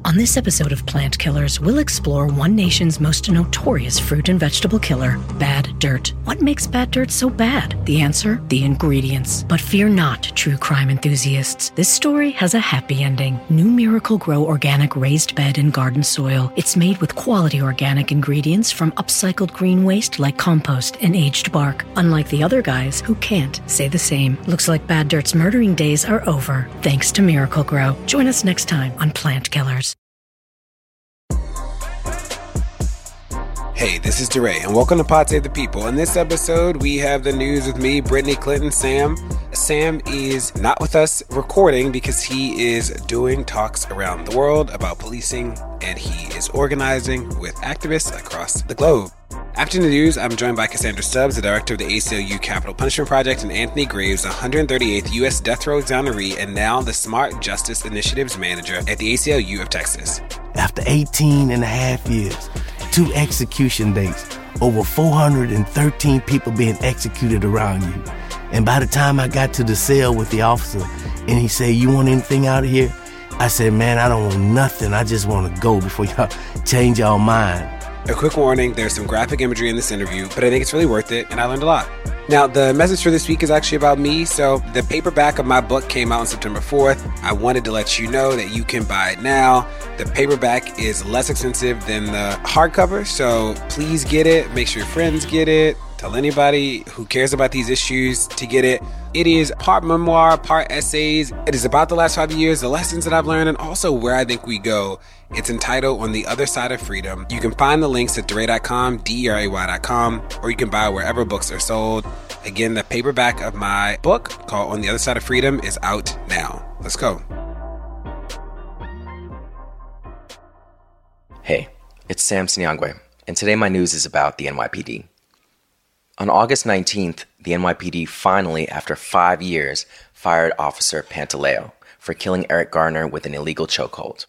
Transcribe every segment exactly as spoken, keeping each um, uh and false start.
On this episode of Plant Killers, we'll explore one nation's most notorious fruit and vegetable killer, bad dirt. What makes bad dirt so bad? The answer? The ingredients. But fear not, true crime enthusiasts. This story has a happy ending. New Miracle-Gro Organic Raised Bed and Garden Soil. It's made with quality organic ingredients from upcycled green waste like compost and aged bark. Unlike the other guys who can't say the same. Looks like bad dirt's murdering days are over, thanks to Miracle-Gro. Join us next time on Plant Killers. Hey, this is DeRay, and welcome to Pod Save the People. In this episode, we have the news with me, Brittany Clinton, Sam. Sam is not with us recording because he is doing talks around the world about policing, and he is organizing with activists across the globe. After the news, I'm joined by Cassandra Stubbs, the director of the A C L U Capital Punishment Project, and Anthony Graves, the one hundred thirty-eighth U S Death Row Exoneree and now the Smart Justice Initiatives Manager at the A C L U of Texas. After eighteen and a half years, two execution dates, over four hundred thirteen people being executed around you. And by the time I got to the cell with the officer and he said, "You want anything out of here?" I said, "Man, I don't want nothing. I just want to go before y'all change y'all mind." A quick warning, there's some graphic imagery in this interview, but I think it's really worth it, and I learned a lot. Now, the message for this week is actually about me. So the paperback of my book came out on September fourth. I wanted to let you know that you can buy it now. The paperback is less expensive than the hardcover, so please get it. Make sure your friends get it. Tell anybody who cares about these issues to get it. It is part memoir, part essays. It is about the last five years, the lessons that I've learned, and also where I think we go. It's entitled On the Other Side of Freedom. You can find the links at deray dot com, D E R A Y dot com, or you can buy it wherever books are sold. Again, the paperback of my book called On the Other Side of Freedom is out now. Let's go. Hey, it's Sam Sinyangwe, and today my news is about the N Y P D. On August nineteenth, the N Y P D finally, after five years, fired Officer Pantaleo for killing Eric Garner with an illegal chokehold.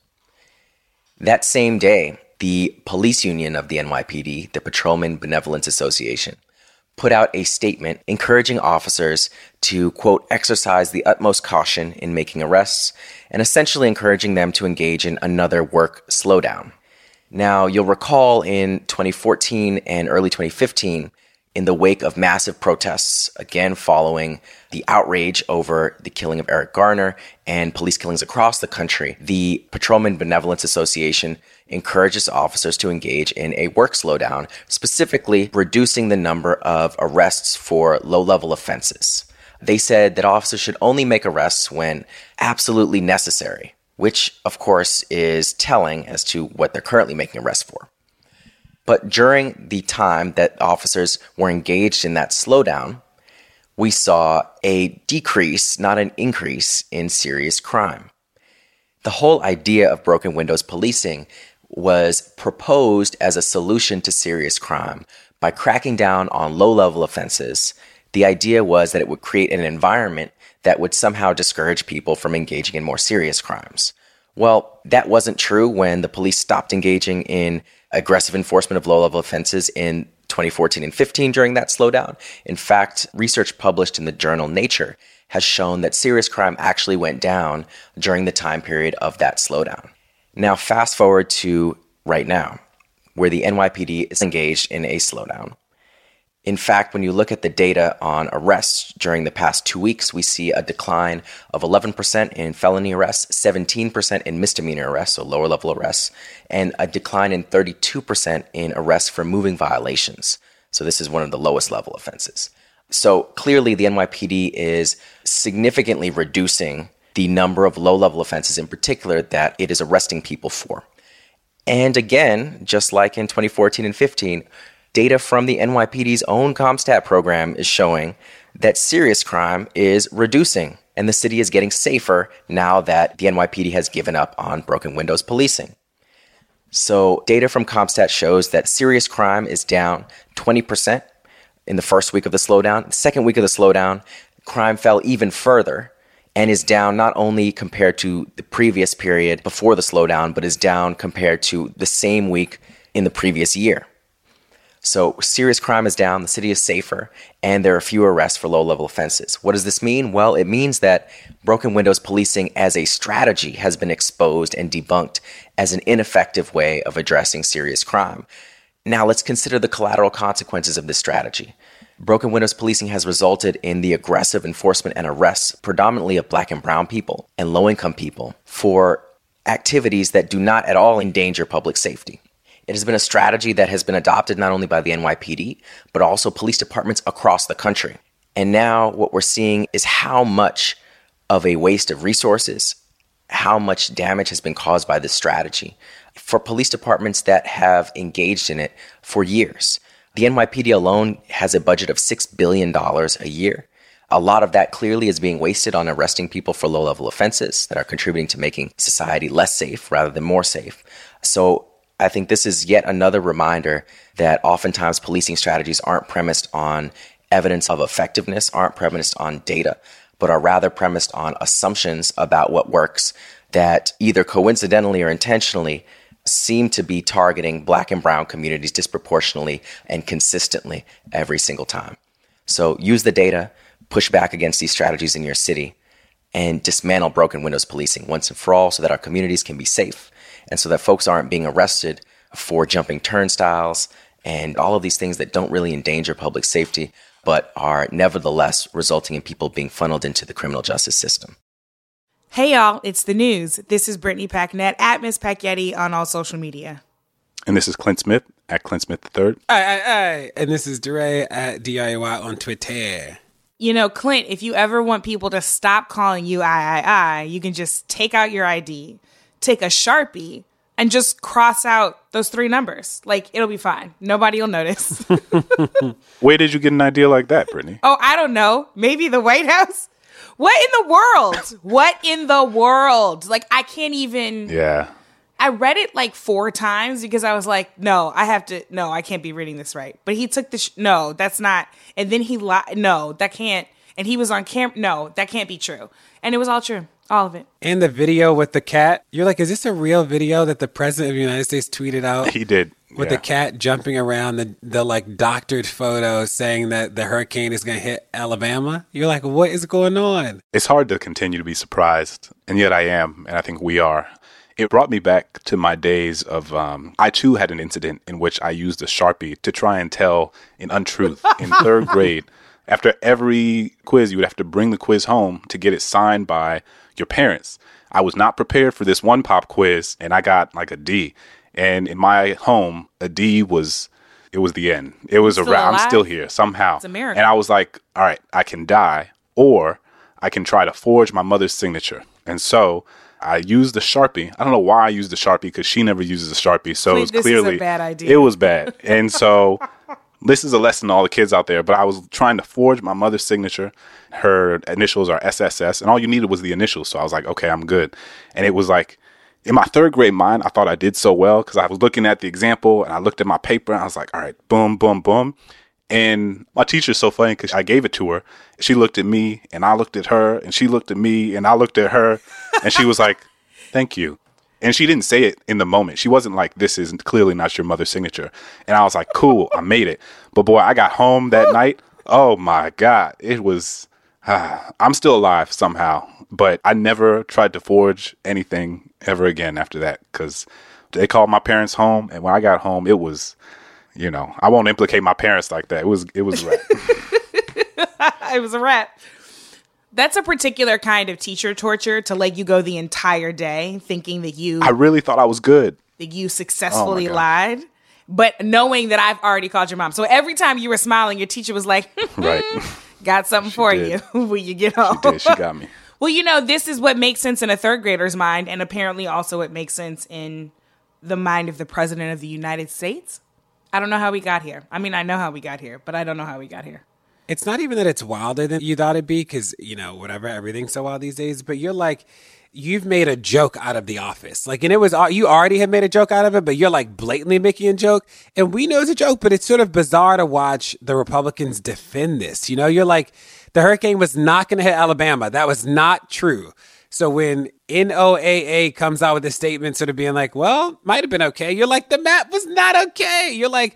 That same day, the police union of the N Y P D, the Patrolmen Benevolence Association, put out a statement encouraging officers to, quote, exercise the utmost caution in making arrests and essentially encouraging them to engage in another work slowdown. Now, you'll recall in twenty fourteen and early twenty fifteen, in the wake of massive protests, again following the outrage over the killing of Eric Garner and police killings across the country, the Patrolmen Benevolence Association encourages officers to engage in a work slowdown, specifically reducing the number of arrests for low-level offenses. They said that officers should only make arrests when absolutely necessary, which, of course, is telling as to what they're currently making arrests for. But during the time that officers were engaged in that slowdown, we saw a decrease, not an increase, in serious crime. The whole idea of broken windows policing was proposed as a solution to serious crime by cracking down on low-level offenses. The idea was that it would create an environment that would somehow discourage people from engaging in more serious crimes. Well, that wasn't true when the police stopped engaging in aggressive enforcement of low-level offenses in twenty fourteen and fifteen during that slowdown. In fact, research published in the journal Nature has shown that serious crime actually went down during the time period of that slowdown. Now, fast forward to right now, where the N Y P D is engaged in a slowdown. In fact, when you look at the data on arrests during the past two weeks, we see a decline of eleven percent in felony arrests, seventeen percent in misdemeanor arrests, so lower level arrests, and a decline in thirty-two percent in arrests for moving violations. So this is one of the lowest level offenses. So clearly the N Y P D is significantly reducing the number of low level offenses in particular that it is arresting people for. And again, just like in twenty fourteen and fifteen, data from the N Y P D's own CompStat program is showing that serious crime is reducing, and the city is getting safer now that the N Y P D has given up on broken windows policing. So data from CompStat shows that serious crime is down twenty percent in the first week of the slowdown. The second week of the slowdown, crime fell even further and is down not only compared to the previous period before the slowdown, but is down compared to the same week in the previous year. So serious crime is down, the city is safer, and there are fewer arrests for low-level offenses. What does this mean? Well, it means that broken windows policing as a strategy has been exposed and debunked as an ineffective way of addressing serious crime. Now let's consider the collateral consequences of this strategy. Broken windows policing has resulted in the aggressive enforcement and arrests predominantly of Black and brown people and low-income people for activities that do not at all endanger public safety. It has been a strategy that has been adopted not only by the N Y P D, but also police departments across the country. And now what we're seeing is how much of a waste of resources, how much damage has been caused by this strategy for police departments that have engaged in it for years. The N Y P D alone has a budget of six billion dollars a year. A lot of that clearly is being wasted on arresting people for low-level offenses that are contributing to making society less safe rather than more safe. So I think this is yet another reminder that oftentimes policing strategies aren't premised on evidence of effectiveness, aren't premised on data, but are rather premised on assumptions about what works that either coincidentally or intentionally seem to be targeting Black and brown communities disproportionately and consistently every single time. So use the data, push back against these strategies in your city, and dismantle broken windows policing once and for all so that our communities can be safe and so that folks aren't being arrested for jumping turnstiles and all of these things that don't really endanger public safety, but are nevertheless resulting in people being funneled into the criminal justice system. Hey, y'all, it's the news. This is Brittany Packnett at Miss Pacchetti on all social media. And this is Clint Smith at Clint Smith the third. Aye, aye, aye. And this is DeRay at D I Y on Twitter. You know, Clint, if you ever want people to stop calling you I, I, I, you can just take out your I D, take a Sharpie, and just cross out those three numbers. Like, it'll be fine. Nobody will notice. Where did you get an idea like that, Brittany? Oh, I don't know. Maybe the White House? What in the world? What in the world? Like, I can't even... Yeah. I read it like four times because I was like, no, I have to... No, I can't be reading this right. But he took the... Sh- no, that's not... And then he lied. No, that can't... And he was on camera. No, that can't be true. And it was all true. All of it. And the video with the cat. You're like, is this a real video that the president of the United States tweeted out? He did. With yeah. the cat jumping around, the, the like doctored photo saying that the hurricane is going to hit Alabama. You're like, what is going on? It's hard to continue to be surprised. And yet I am. And I think we are. It brought me back to my days of, um, I too had an incident in which I used a Sharpie to try and tell an untruth in third grade. After every quiz, you would have to bring the quiz home to get it signed by your parents. I was not prepared for this one pop quiz, and I got like a D. And in my home, a D was, it was the end. It was a wrap. I'm still here somehow. It's a miracle. And I was like, all right, I can die, or I can try to forge my mother's signature. And so I used the Sharpie. I don't know why I used the Sharpie, because she never uses a Sharpie. So Wait, it was this clearly, is a bad idea. It was bad. And so this is a lesson to all the kids out there, but I was trying to forge my mother's signature. Her initials are S S S, and all you needed was the initials. So I was like, okay, I'm good. And it was like, in my third grade mind, I thought I did so well because I was looking at the example and I looked at my paper and I was like, all right, boom, boom, boom. And my teacher's so funny because I gave it to her. She looked at me and I looked at her and she looked at me and I looked at her and she was like, thank you. And she didn't say it in the moment. She wasn't like, this is clearly not your mother's signature. And I was like, cool, I made it. But boy, I got home that night. Oh my God. It was, ah, I'm still alive somehow. But I never tried to forge anything ever again after that because they called my parents home. And when I got home, it was, you know, I won't implicate my parents like that. It was, it was a wrap. It was a wrap. That's a particular kind of teacher torture to let you go the entire day thinking that you... I really thought I was good. That you successfully oh lied, but knowing that I've already called your mom. So every time you were smiling, your teacher was like, right. Got something She for did. you when you get home. She did. She got me. Well, you know, this is what makes sense in a third grader's mind, and apparently also it makes sense in the mind of the president of the United States. I don't know how we got here. I mean, I know how we got here, but I don't know how we got here. It's not even that it's wilder than you thought it'd be because, you know, whatever, everything's so wild these days. But you're like, you've made a joke out of The Office. Like, and it was, you already had made a joke out of it, but you're like blatantly making a joke. And we know it's a joke, but it's sort of bizarre to watch the Republicans defend this. You know, you're like, the hurricane was not going to hit Alabama. That was not true. So when N O A A comes out with a statement sort of being like, well, might have been okay. You're like, the map was not okay. You're like,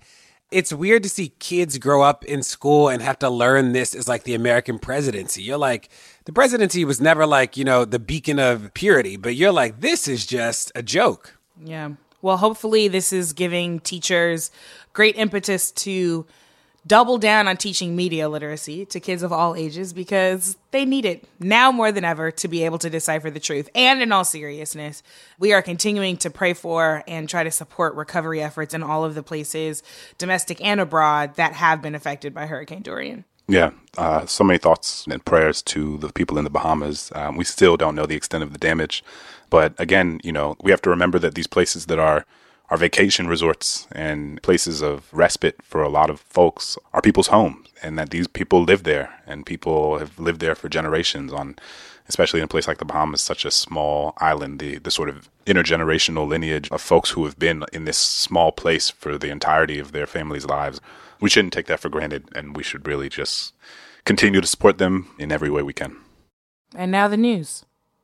It's weird to see kids grow up in school and have to learn this as like the American presidency. You're like, the presidency was never like, you know, the beacon of purity, but you're like, this is just a joke. Yeah. Well, hopefully this is giving teachers great impetus to double down on teaching media literacy to kids of all ages, because they need it now more than ever to be able to decipher the truth. And in all seriousness, we are continuing to pray for and try to support recovery efforts in all of the places, domestic and abroad, that have been affected by Hurricane Dorian. Yeah, uh, so many thoughts and prayers to the people in the Bahamas. Um, we still don't know the extent of the damage. But again, you know, we have to remember that these places that are Our vacation resorts and places of respite for a lot of folks are people's homes, and that these people live there, and people have lived there for generations on, especially in a place like the Bahamas, such a small island, the, the sort of intergenerational lineage of folks who have been in this small place for the entirety of their families' lives. We shouldn't take that for granted, and we should really just continue to support them in every way we can. And now the news.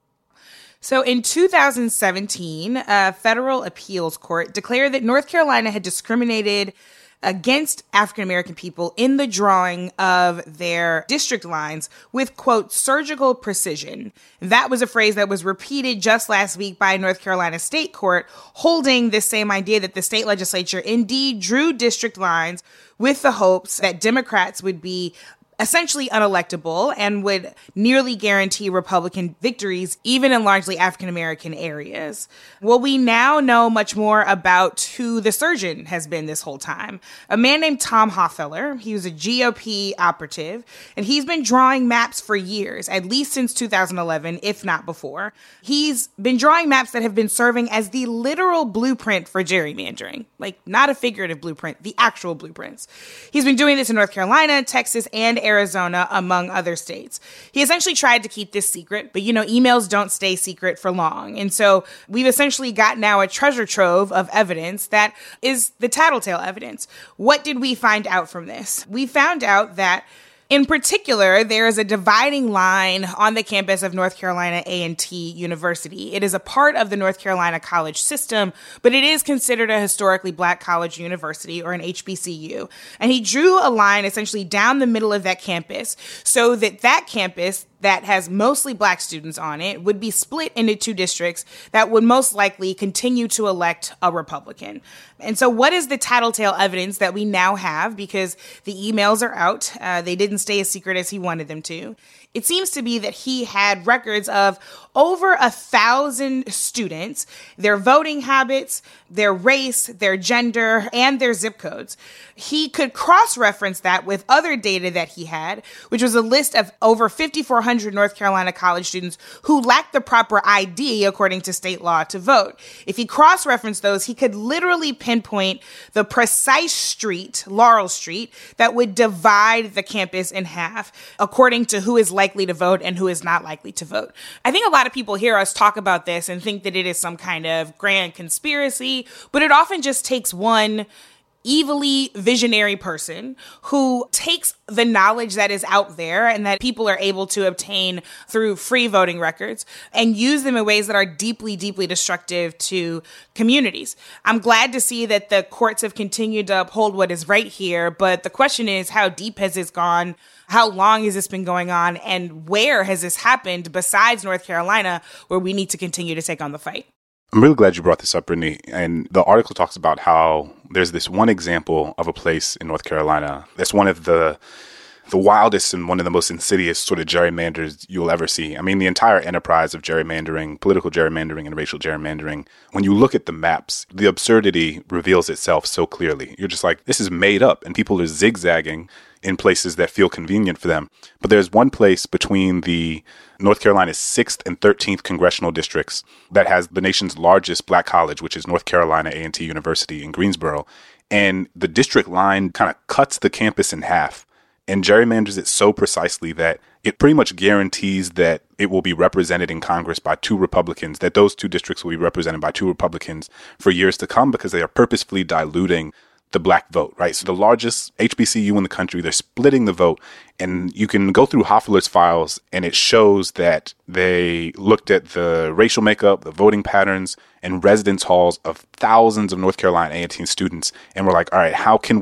So in two thousand seventeen, a federal appeals court declared that North Carolina had discriminated against African-American people in the drawing of their district lines with, quote, surgical precision. That was a phrase that was repeated just last week by North Carolina State Court, holding this same idea that the state legislature indeed drew district lines with the hopes that Democrats would be essentially unelectable and would nearly guarantee Republican victories, even in largely African-American areas. Well, we now know much more about who the surgeon has been this whole time. A man named Tom Hoffeller. He was a G O P operative, and he's been drawing maps for years, at least since two thousand eleven, if not before. He's been drawing maps that have been serving as the literal blueprint for gerrymandering, like not a figurative blueprint, the actual blueprints. He's been doing this in North Carolina, Texas, and Arizona, among other states. He essentially tried to keep this secret, but you know, emails don't stay secret for long. And so we've essentially got now a treasure trove of evidence that is the tattletale evidence. What did we find out from this? We found out that in particular, there is a dividing line on the campus of North Carolina A and T University. It is a part of the North Carolina college system, but it is considered a historically black college university, or an H B C U. And he drew a line essentially down the middle of that campus so that that campus that has mostly black students on it would be split into two districts that would most likely continue to elect a Republican. And so what is the tattletale evidence that we now have? Because the emails are out. Uh, they didn't stay as secret as he wanted them to. It seems to be that he had records of over a thousand students, their voting habits, their race, their gender, and their zip codes. He could cross-reference that with other data that he had, which was a list of over fifty-four hundred North Carolina college students who lacked the proper I D, according to state law, to vote. If he cross-referenced those, he could literally pinpoint the precise street, Laurel Street, that would divide the campus in half, according to who is likely to vote and who is not likely to vote. I think a lot of people hear us talk about this and think that it is some kind of grand conspiracy, but it often just takes one evilly visionary person who takes the knowledge that is out there and that people are able to obtain through free voting records and use them in ways that are deeply, deeply destructive to communities. I'm glad to see that the courts have continued to uphold what is right here, but the question is, how deep has this gone? How long has this been going on? And where has this happened besides North Carolina, where we need to continue to take on the fight? I'm really glad you brought this up, Brittany. And the article talks about how there's this one example of a place in North Carolina that's one of the the wildest and one of the most insidious sort of gerrymanders you'll ever see. I mean, the entire enterprise of gerrymandering, political gerrymandering and racial gerrymandering, when you look at the maps, the absurdity reveals itself so clearly. You're just like, this is made up, and people are zigzagging in places that feel convenient for them. But there's one place between the North Carolina's sixth and thirteenth congressional districts that has the nation's largest black college, which is North Carolina A and T University in Greensboro. And the district line kind of cuts the campus in half and gerrymanders it so precisely that it pretty much guarantees that it will be represented in Congress by two Republicans, that those two districts will be represented by two Republicans for years to come, because they are purposefully diluting the black vote, right? So the largest H B C U in the country, they're splitting the vote. And you can go through Hoffeller's files, and it shows that they looked at the racial makeup, the voting patterns, and residence halls of thousands of North Carolina A and T students, and were like, all right, how can we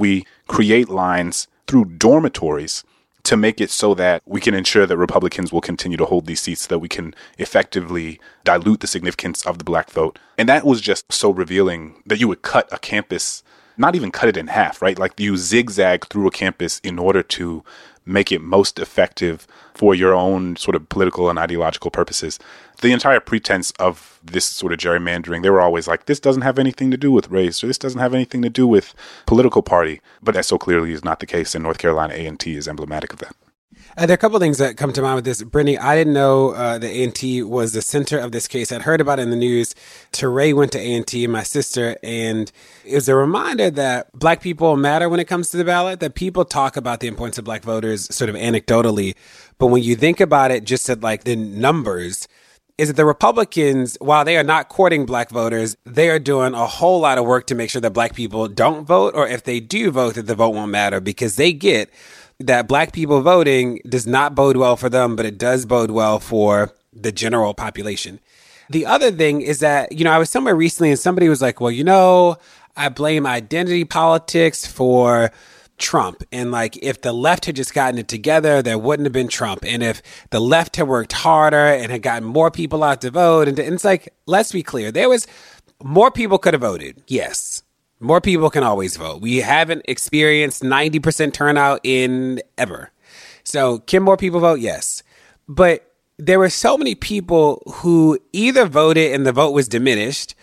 create lines through dormitories to make it so that we can ensure that Republicans will continue to hold these seats so that we can effectively dilute the significance of the black vote. And that was just so revealing that you would cut a campus, not even cut it in half, right? Like you zigzag through a campus in order to make it most effective for your own sort of political and ideological purposes. The entire pretense of this sort of gerrymandering, they were always like, this doesn't have anything to do with race, or this doesn't have anything to do with political party. But that so clearly is not the case, and North Carolina A and T is emblematic of that. Uh, there are a couple of things that come to mind with this. Brittany, I didn't know uh, that A and T was the center of this case. I'd heard about it in the news. Teray went to A and T, my sister, and it was a reminder that black people matter when it comes to the ballot, that people talk about the importance of black voters sort of anecdotally. But when you think about it just at like the numbers, is that the Republicans, while they are not courting black voters, they are doing a whole lot of work to make sure that black people don't vote, or if they do vote, that the vote won't matter, because they get that black people voting does not bode well for them, but it does bode well for the general population. The other thing is that, you know, I was somewhere recently and somebody was like, well, you know, I blame identity politics for Trump. And like, if the left had just gotten it together, there wouldn't have been Trump. And if the left had worked harder and had gotten more people out to vote, and, and it's like, let's be clear, there was more people could have voted. Yes. More people can always vote. We haven't experienced ninety percent turnout in ever. So can more people vote? Yes. But there were so many people who either voted and the vote was diminished,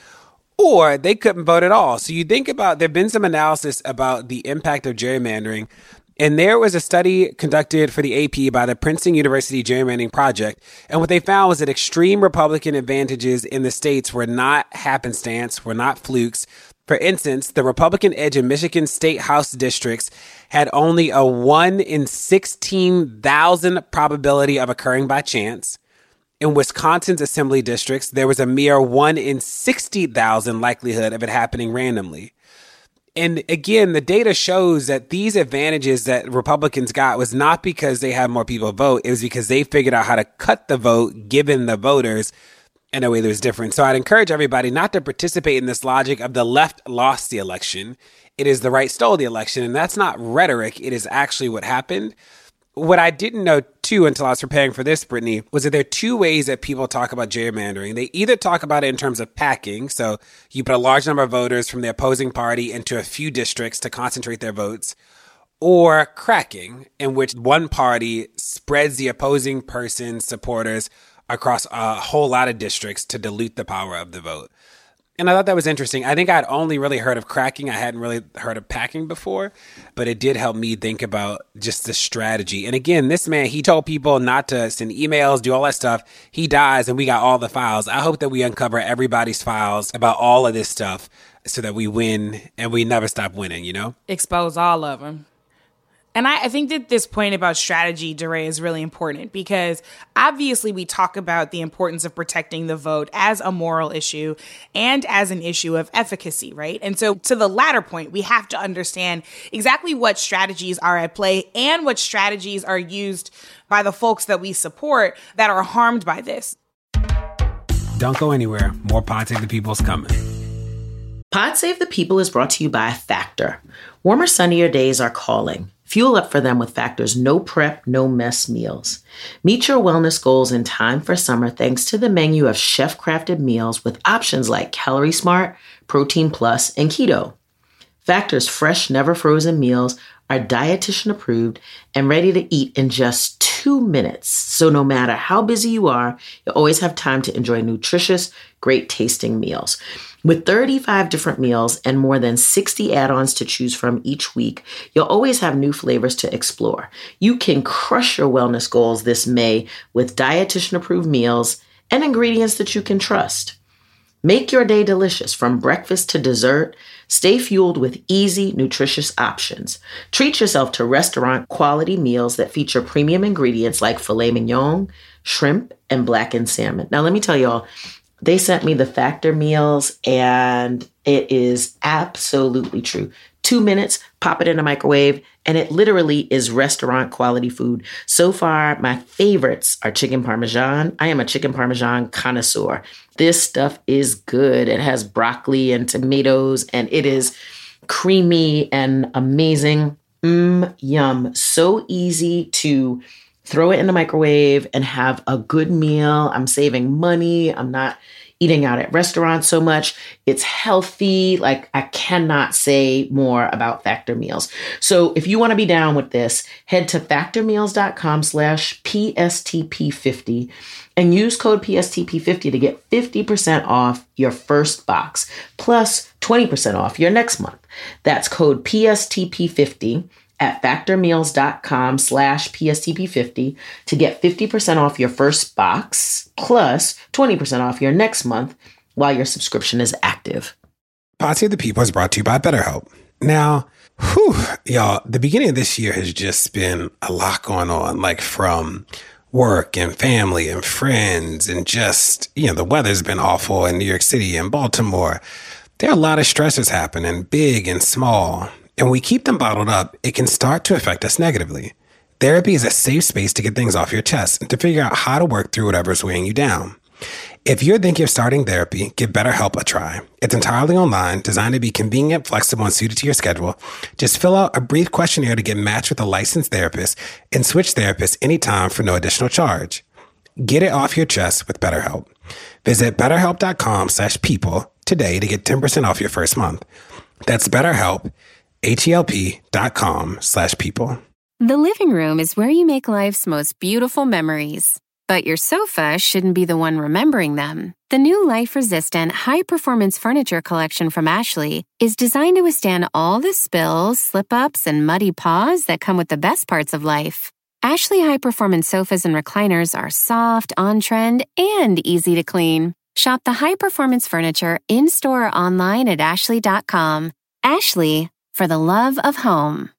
or they couldn't vote at all. So you think about, there have been some analysis about the impact of gerrymandering. And there was a study conducted for the A P by the Princeton University Gerrymandering Project. And what they found was that extreme Republican advantages in the states were not happenstance, were not flukes. For instance, the Republican edge in Michigan state house districts had only a one in sixteen thousand probability of occurring by chance. In Wisconsin's assembly districts, there was a mere one in sixty thousand likelihood of it happening randomly. And again, the data shows that these advantages that Republicans got was not because they had more people vote. It was because they figured out how to cut the vote given the voters in a way that was different. So I'd encourage everybody not to participate in this logic of the left lost the election. It is the right stole the election. And that's not rhetoric. It is actually what happened. What I didn't know, too, until I was preparing for this, Brittany, was that there are two ways that people talk about gerrymandering. They either talk about it in terms of packing. So you put a large number of voters from the opposing party into a few districts to concentrate their votes. Or cracking, in which one party spreads the opposing person's supporters across a whole lot of districts to dilute the power of the vote. And I thought that was interesting. I think I'd only really heard of cracking. I hadn't really heard of packing before, but it did help me think about just the strategy. And again, this man, he told people not to send emails, do all that stuff. He dies and we got all the files. I hope that we uncover everybody's files about all of this stuff so that we win and we never stop winning, you know? Expose all of them. And I, I think that this point about strategy, DeRay, is really important because obviously we talk about the importance of protecting the vote as a moral issue and as an issue of efficacy, right? And so to the latter point, we have to understand exactly what strategies are at play and what strategies are used by the folks that we support that are harmed by this. Don't go anywhere. More Pod Save the People is coming. Pod Save the People is brought to you by Factor. Warmer, sunnier days are calling. Fuel up for them with Factor's no prep, no mess meals. Meet your wellness goals in time for summer thanks to the menu of chef-crafted meals with options like Calorie Smart, Protein Plus, and Keto. Factor's fresh, never frozen meals are dietitian approved and ready to eat in just two minutes. So no matter how busy you are, you always have time to enjoy nutritious, great tasting meals. With thirty-five different meals and more than sixty add-ons to choose from each week, you'll always have new flavors to explore. You can crush your wellness goals this May with dietitian-approved meals and ingredients that you can trust. Make your day delicious from breakfast to dessert. Stay fueled with easy, nutritious options. Treat yourself to restaurant-quality meals that feature premium ingredients like filet mignon, shrimp, and blackened salmon. Now, let me tell y'all, they sent me the Factor meals, and it is absolutely true. Two minutes, pop it in a microwave, and it literally is restaurant quality food. So far, my favorites are chicken parmesan. I am a chicken parmesan connoisseur. This stuff is good. It has broccoli and tomatoes, and it is creamy and amazing. Mmm, yum. So easy to throw it in the microwave and have a good meal. I'm saving money. I'm not eating out at restaurants so much. It's healthy. Like, I cannot say more about Factor meals. So if you want to be down with this, head to factormeals.com slash PSTP50 and use code P S T P fifty to get fifty percent off your first box, plus twenty percent off your next month. That's code P S T P fifty at factormeals.com slash PSTP50 to get fifty percent off your first box, plus twenty percent off your next month while your subscription is active. Pod Save the People is brought to you by BetterHelp. Now, whew, y'all, the beginning of this year has just been a lot going on, like from work and family and friends, and just, you know, the weather's been awful in New York City and Baltimore. There are a lot of stressors happening, big and small. And when we keep them bottled up, it can start to affect us negatively. Therapy is a safe space to get things off your chest and to figure out how to work through whatever's weighing you down. If you're thinking of starting therapy, give BetterHelp a try. It's entirely online, designed to be convenient, flexible, and suited to your schedule. Just fill out a brief questionnaire to get matched with a licensed therapist and switch therapists anytime for no additional charge. Get it off your chest with BetterHelp. Visit betterhelp.com slash people today to get ten percent off your first month. That's BetterHelp, H-E-L-P dot com slash people. The living room is where you make life's most beautiful memories. But your sofa shouldn't be the one remembering them. The new life-resistant, high-performance furniture collection from Ashley is designed to withstand all the spills, slip-ups, and muddy paws that come with the best parts of life. Ashley high-performance sofas and recliners are soft, on-trend, and easy to clean. Shop the high-performance furniture in-store or online at ashley dot com. Ashley, for the love of home.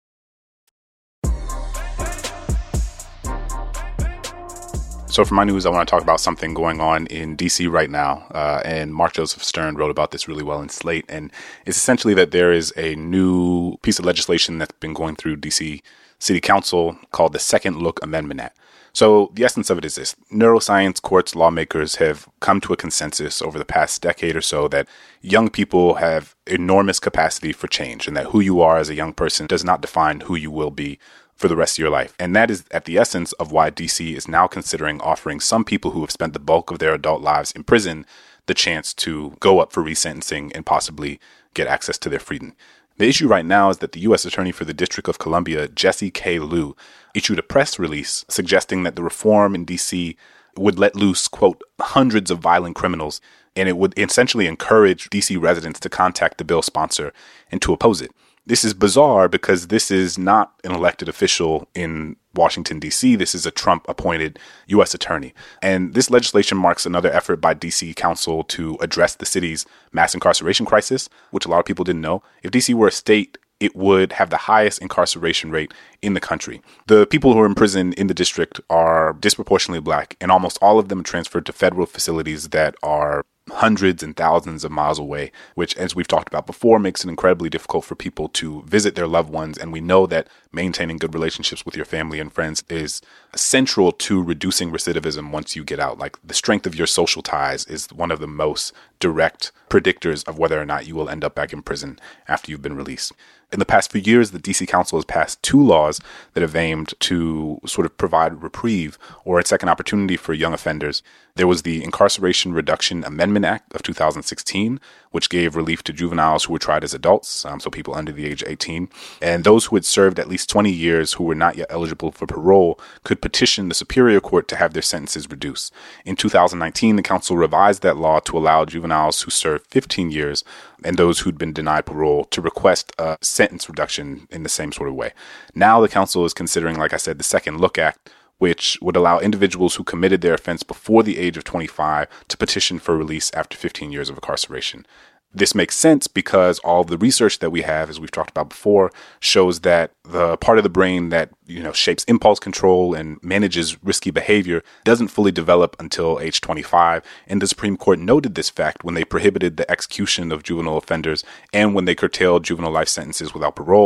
So for my news, I want to talk about something going on in D C right now. Uh, and Mark Joseph Stern wrote about this really well in Slate. And it's essentially that there is a new piece of legislation that's been going through D C City Council called the Second Look Amendment Act. So the essence of it is this. Neuroscience courts, lawmakers have come to a consensus over the past decade or so that young people have enormous capacity for change and that who you are as a young person does not define who you will be for the rest of your life. And that is at the essence of why D C is now considering offering some people who have spent the bulk of their adult lives in prison the chance to go up for resentencing and possibly get access to their freedom. The issue right now is that the U S Attorney for the District of Columbia, Jesse K. Liu, issued a press release suggesting that the reform in D C would let loose, quote, hundreds of violent criminals, and it would essentially encourage D C residents to contact the bill sponsor and to oppose it. This is bizarre because this is not an elected official in Washington, D C. This is a Trump-appointed U S attorney. And this legislation marks another effort by D C Council to address the city's mass incarceration crisis, which a lot of people didn't know. If D C were a state, it would have the highest incarceration rate in the country. The people who are in prison in the district are disproportionately black, and almost all of them are transferred to federal facilities that are hundreds and thousands of miles away, which, as we've talked about before, makes it incredibly difficult for people to visit their loved ones. And we know that maintaining good relationships with your family and friends is central to reducing recidivism once you get out. Like, the strength of your social ties is one of the most direct predictors of whether or not you will end up back in prison after you've been released. In the past few years, the D C Council has passed two laws that have aimed to sort of provide reprieve or a second opportunity for young offenders. There was the Incarceration Reduction Amendment Act of two thousand sixteen, which gave relief to juveniles who were tried as adults, um, so people under the age of eighteen. And those who had served at least twenty years who were not yet eligible for parole could petition the Superior Court to have their sentences reduced. In two thousand nineteen, the council revised that law to allow juveniles who served fifteen years and those who'd been denied parole to request a sentence reduction in the same sort of way. Now the council is considering, like I said, the Second Look Act, which would allow individuals who committed their offense before the age of twenty-five to petition for release after fifteen years of incarceration. This makes sense because all of the research that we have, as we've talked about before, shows that the part of the brain that, you know, shapes impulse control and manages risky behavior doesn't fully develop until age twenty-five. And the Supreme Court noted this fact when they prohibited the execution of juvenile offenders and when they curtailed juvenile life sentences without parole,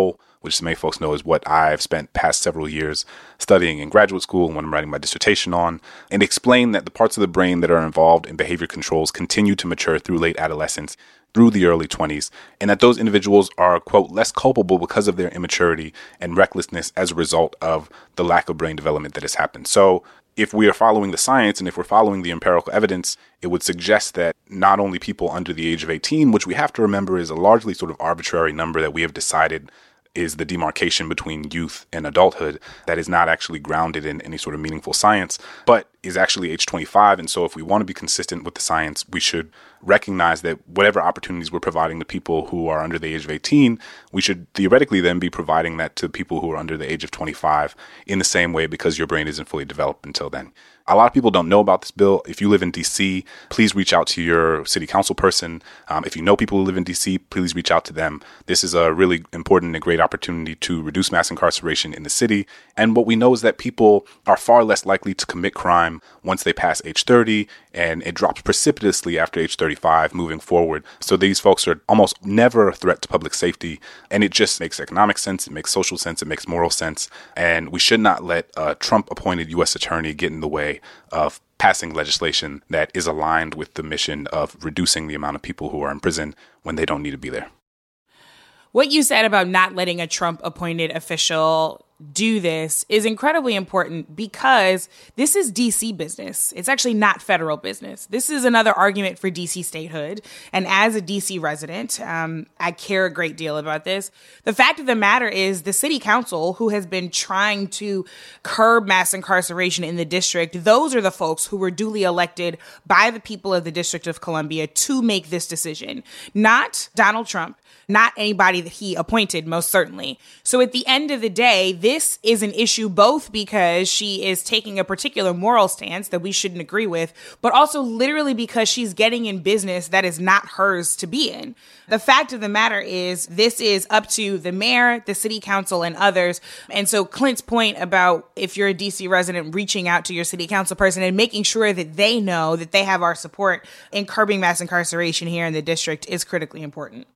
which many folks know is what I've spent past several years studying in graduate school and when I'm writing my dissertation on, and explain that the parts of the brain that are involved in behavior controls continue to mature through late adolescence, through the early twenties, and that those individuals are, quote, less culpable because of their immaturity and recklessness as a result of the lack of brain development that has happened. So if we are following the science and if we're following the empirical evidence, it would suggest that not only people under the age of eighteen, which we have to remember is a largely sort of arbitrary number that we have decided is the demarcation between youth and adulthood that is not actually grounded in any sort of meaningful science, but is actually age twenty-five. And so if we want to be consistent with the science, we should recognize that whatever opportunities we're providing to people who are under the age of eighteen, we should theoretically then be providing that to people who are under the age of twenty-five in the same way, because your brain isn't fully developed until then. A lot of people don't know about this bill. If you live in D C, please reach out to your city council person. Um, if you know people who live in D C, please reach out to them. This is a really important and great opportunity to reduce mass incarceration in the city. And what we know is that people are far less likely to commit crime once they pass age thirty, and it drops precipitously after age thirty-five moving forward. So these folks are almost never a threat to public safety, and it just makes economic sense, it makes social sense, it makes moral sense, and we should not let a Trump-appointed U S attorney get in the way of passing legislation that is aligned with the mission of reducing the amount of people who are in prison when they don't need to be there. What you said about not letting a Trump-appointed official do this is incredibly important, because this is D C business. It's actually not federal business. This is another argument for D C statehood. And as a D C resident, um, I care a great deal about this. The fact of the matter is the city council, who has been trying to curb mass incarceration in the district, those are the folks who were duly elected by the people of the District of Columbia to make this decision, not Donald Trump, not anybody that he appointed, most certainly. So at the end of the day, this is an issue both because she is taking a particular moral stance that we shouldn't agree with, but also literally because she's getting in business that is not hers to be in. The fact of the matter is this is up to the mayor, the city council, and others. And so Clint's point about if you're a D C resident, reaching out to your city council person and making sure that they know that they have our support in curbing mass incarceration here in the district is critically important.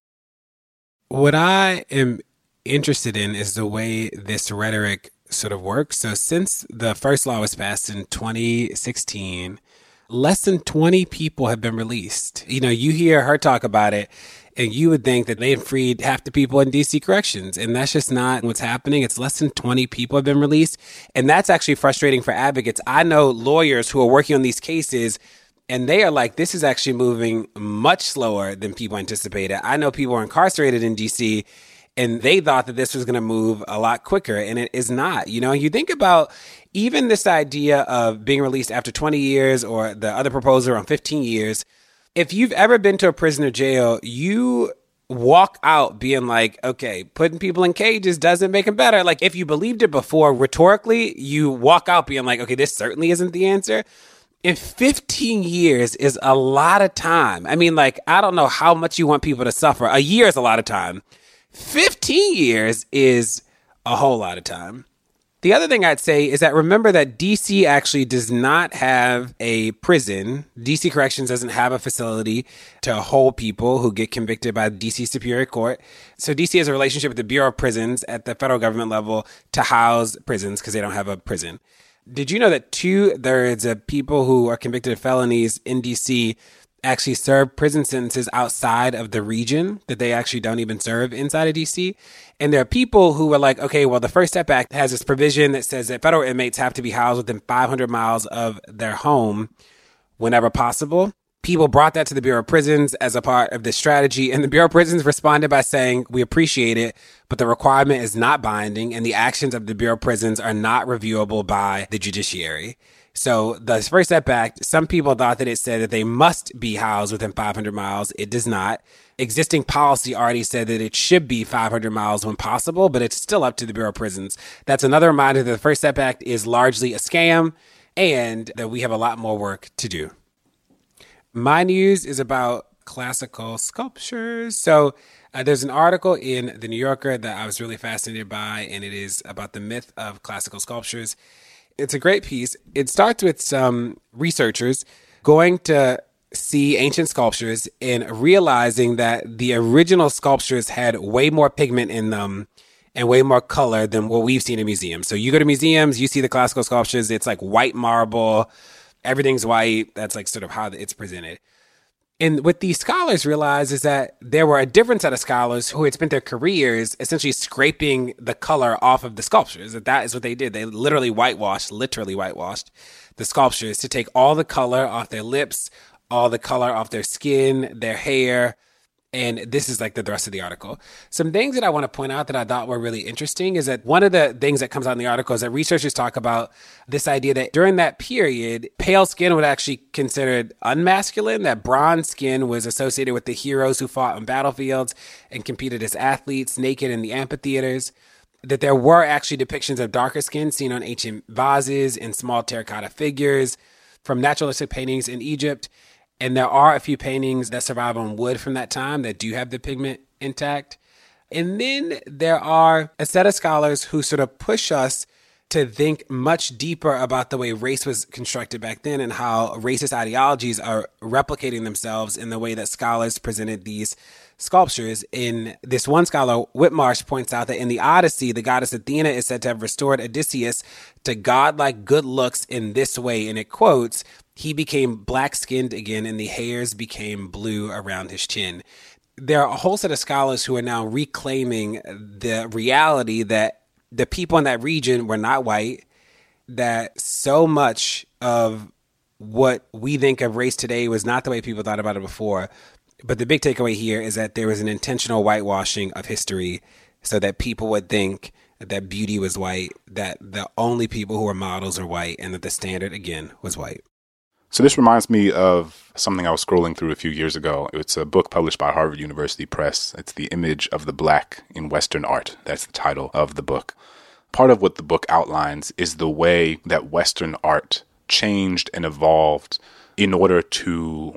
What I am interested in is the way this rhetoric sort of works. So since the first law was passed in twenty sixteen, less than twenty people have been released. You know, you hear her talk about it, and you would think that they had freed half the people in D C corrections. And that's just not what's happening. It's less than twenty people have been released. And that's actually frustrating for advocates. I know lawyers who are working on these cases, and they are like, this is actually moving much slower than people anticipated. I know people are incarcerated in D C, and they thought that this was going to move a lot quicker, and it is not. You know, you think about even this idea of being released after twenty years, or the other proposal around fifteen years. If you've ever been to a prison or jail, you walk out being like, okay, putting people in cages doesn't make them better. Like, if you believed it before rhetorically, you walk out being like, okay, this certainly isn't the answer. And fifteen years is a lot of time. I mean, like, I don't know how much you want people to suffer. A year is a lot of time. fifteen years is a whole lot of time. The other thing I'd say is that remember that D C actually does not have a prison. D C Corrections doesn't have a facility to hold people who get convicted by the D C Superior Court. So D C has a relationship with the Bureau of Prisons at the federal government level to house prisons because they don't have a prison. Did you know that two-thirds of people who are convicted of felonies in D C actually serve prison sentences outside of the region, that they actually don't even serve inside of D C? And there are people who are like, okay, well, the First Step Act has this provision that says that federal inmates have to be housed within five hundred miles of their home whenever possible. People brought that to the Bureau of Prisons as a part of this strategy, and the Bureau of Prisons responded by saying, we appreciate it, but the requirement is not binding, and the actions of the Bureau of Prisons are not reviewable by the judiciary. So the First Step Act, some people thought that it said that they must be housed within five hundred miles. It does not. Existing policy already said that it should be five hundred miles when possible, but it's still up to the Bureau of Prisons. That's another reminder that the First Step Act is largely a scam and that we have a lot more work to do. My news is about classical sculptures. So uh, there's an article in The New Yorker that I was really fascinated by, and it is about the myth of classical sculptures. It's a great piece. It starts with some researchers going to see ancient sculptures and realizing that the original sculptures had way more pigment in them and way more color than what we've seen in museums. So you go to museums, you see the classical sculptures, it's like white marble, everything's white. That's like sort of how it's presented. And what these scholars realized is that there were a different set of scholars who had spent their careers essentially scraping the color off of the sculptures. That that is what they did. They literally whitewashed, literally whitewashed the sculptures to take all the color off their lips, all the color off their skin, their hair. And this is like the rest of the article. Some things that I want to point out that I thought were really interesting is that one of the things that comes out in the article is that researchers talk about this idea that during that period, pale skin was actually considered unmasculine, that bronze skin was associated with the heroes who fought on battlefields and competed as athletes naked in the amphitheaters, that there were actually depictions of darker skin seen on ancient vases and small terracotta figures from naturalistic paintings in Egypt. And there are a few paintings that survive on wood from that time that do have the pigment intact. And then there are a set of scholars who sort of push us to think much deeper about the way race was constructed back then and how racist ideologies are replicating themselves in the way that scholars presented these sculptures. In this one scholar, Whitmarsh, points out that in the Odyssey, the goddess Athena is said to have restored Odysseus to godlike good looks in this way. And it quotes, "He became black-skinned again, and the hairs became blue around his chin." There are a whole set of scholars who are now reclaiming the reality that the people in that region were not white, that so much of what we think of race today was not the way people thought about it before. But the big takeaway here is that there was an intentional whitewashing of history so that people would think that beauty was white, that the only people who were models are white, and that the standard, again, was white. So this reminds me of something I was scrolling through a few years ago. It's a book published by Harvard University Press. It's The Image of the Black in Western Art. That's the title of the book. Part of what the book outlines is the way that Western art changed and evolved in order to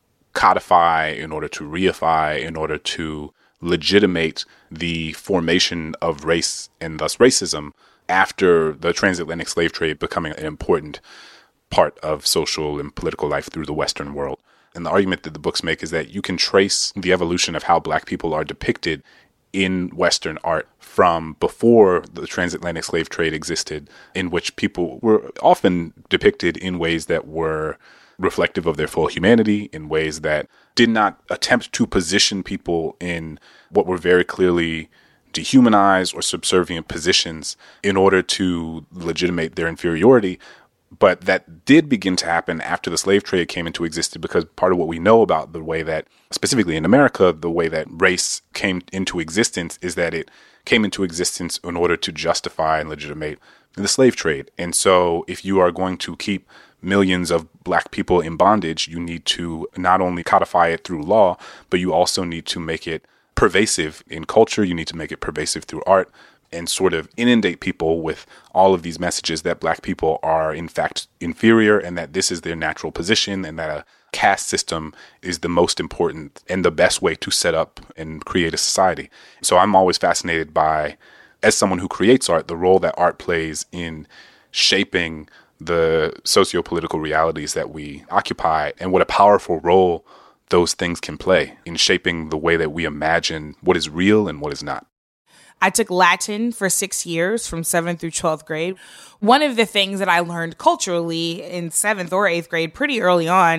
codify, in order to reify, in order to legitimate the formation of race and thus racism after the transatlantic slave trade becoming an important part of social and political life through the Western world. And the argument that the books make is that you can trace the evolution of how Black people are depicted in Western art from before the transatlantic slave trade existed, in which people were often depicted in ways that were reflective of their full humanity, in ways that did not attempt to position people in what were very clearly dehumanized or subservient positions in order to legitimate their inferiority. But that did begin to happen after the slave trade came into existence, because part of what we know about the way that, specifically in America, the way that race came into existence is that it came into existence in order to justify and legitimate the slave trade. And so if you are going to keep millions of Black people in bondage, you need to not only codify it through law, but you also need to make it pervasive in culture. You need to make it pervasive through art, and sort of inundate people with all of these messages that Black people are in fact inferior, and that this is their natural position, and that a caste system is the most important and the best way to set up and create a society. So I'm always fascinated by, as someone who creates art, the role that art plays in shaping the socio-political realities that we occupy, and what a powerful role those things can play in shaping the way that we imagine what is real and what is not. I took Latin for six years from seventh through twelfth grade. One of the things that I learned culturally in seventh or eighth grade pretty early on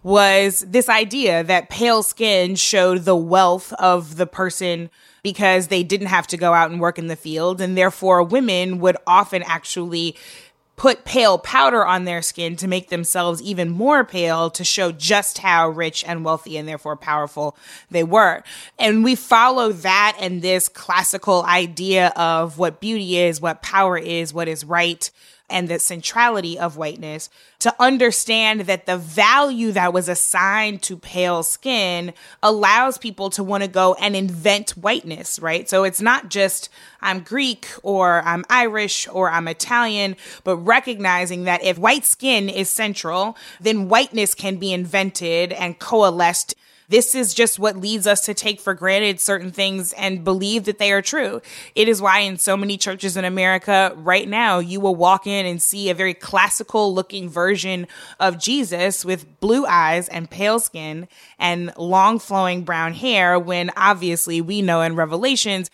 was this idea that pale skin showed the wealth of the person because they didn't have to go out and work in the field. And therefore, women would often actually put pale powder on their skin to make themselves even more pale, to show just how rich and wealthy and therefore powerful they were. And we follow that and this classical idea of what beauty is, what power is, what is right, and the centrality of whiteness, to understand that the value that was assigned to pale skin allows people to want to go and invent whiteness, right? So it's not just I'm Greek or I'm Irish or I'm Italian, but recognizing that if white skin is central, then whiteness can be invented and coalesced. This is just what leads us to take for granted certain things and believe that they are true. It is why in so many churches in America right now, you will walk in and see a very classical looking version of Jesus with blue eyes and pale skin and long flowing brown hair, when obviously we know in Revelations,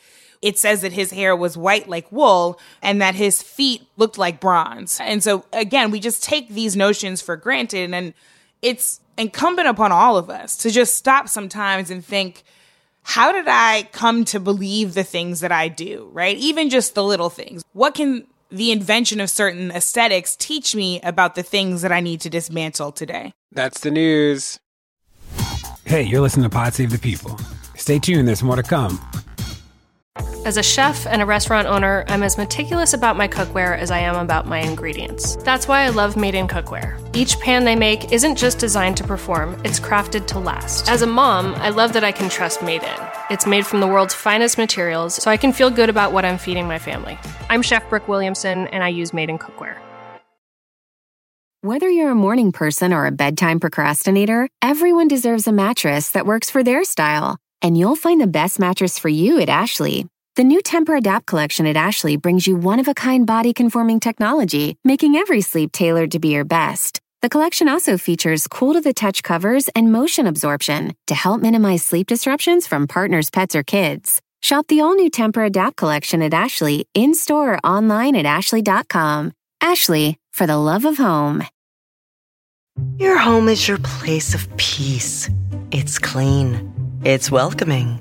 it says that his hair was white like wool and that his feet looked like bronze. And so, again, we just take these notions for granted. And it's incumbent upon all of us to just stop sometimes and think, how did I come to believe the things that I do, right? Even just the little things. What can the invention of certain aesthetics teach me about the things that I need to dismantle today? That's the news. Hey, you're listening to Pod Save the People. Stay tuned, there's more to come. As a chef and a restaurant owner, I'm as meticulous about my cookware as I am about my ingredients. That's why I love Made in Cookware. Each pan they make isn't just designed to perform, it's crafted to last. As a mom, I love that I can trust Made In. It's made from the world's finest materials, so I can feel good about what I'm feeding my family. I'm Chef Brooke Williamson, and I use Made in Cookware. Whether you're a morning person or a bedtime procrastinator, everyone deserves a mattress that works for their style. And you'll find the best mattress for you at Ashley. The new Tempur-Adapt collection at Ashley brings you one-of-a-kind body-conforming technology, making every sleep tailored to be your best. The collection also features cool-to-the-touch covers and motion absorption to help minimize sleep disruptions from partners, pets, or kids. Shop the all-new Tempur-Adapt collection at Ashley, in-store or online at ashley dot com. Ashley, for the love of home. Your home is your place of peace. It's clean. It's welcoming.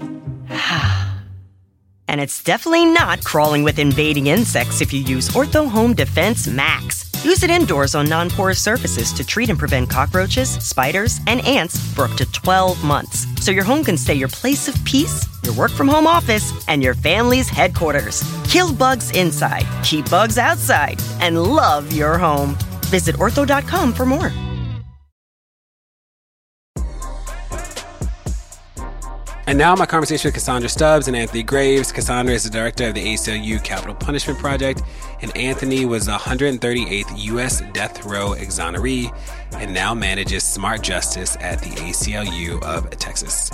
And it's definitely not crawling with invading insects if you use Ortho Home Defense Max. Use it indoors on non-porous surfaces to treat and prevent cockroaches, spiders, and ants for up to twelve months. So your home can stay your place of peace, your work-from-home office, and your family's headquarters. Kill bugs inside, keep bugs outside, and love your home. Visit ortho dot com for more. And now my conversation with Cassandra Stubbs and Anthony Graves. Cassandra is the director of the A C L U Capital Punishment Project, and Anthony was the one hundred thirty-eighth U S death row exoneree and now manages Smart Justice at the A C L U of Texas.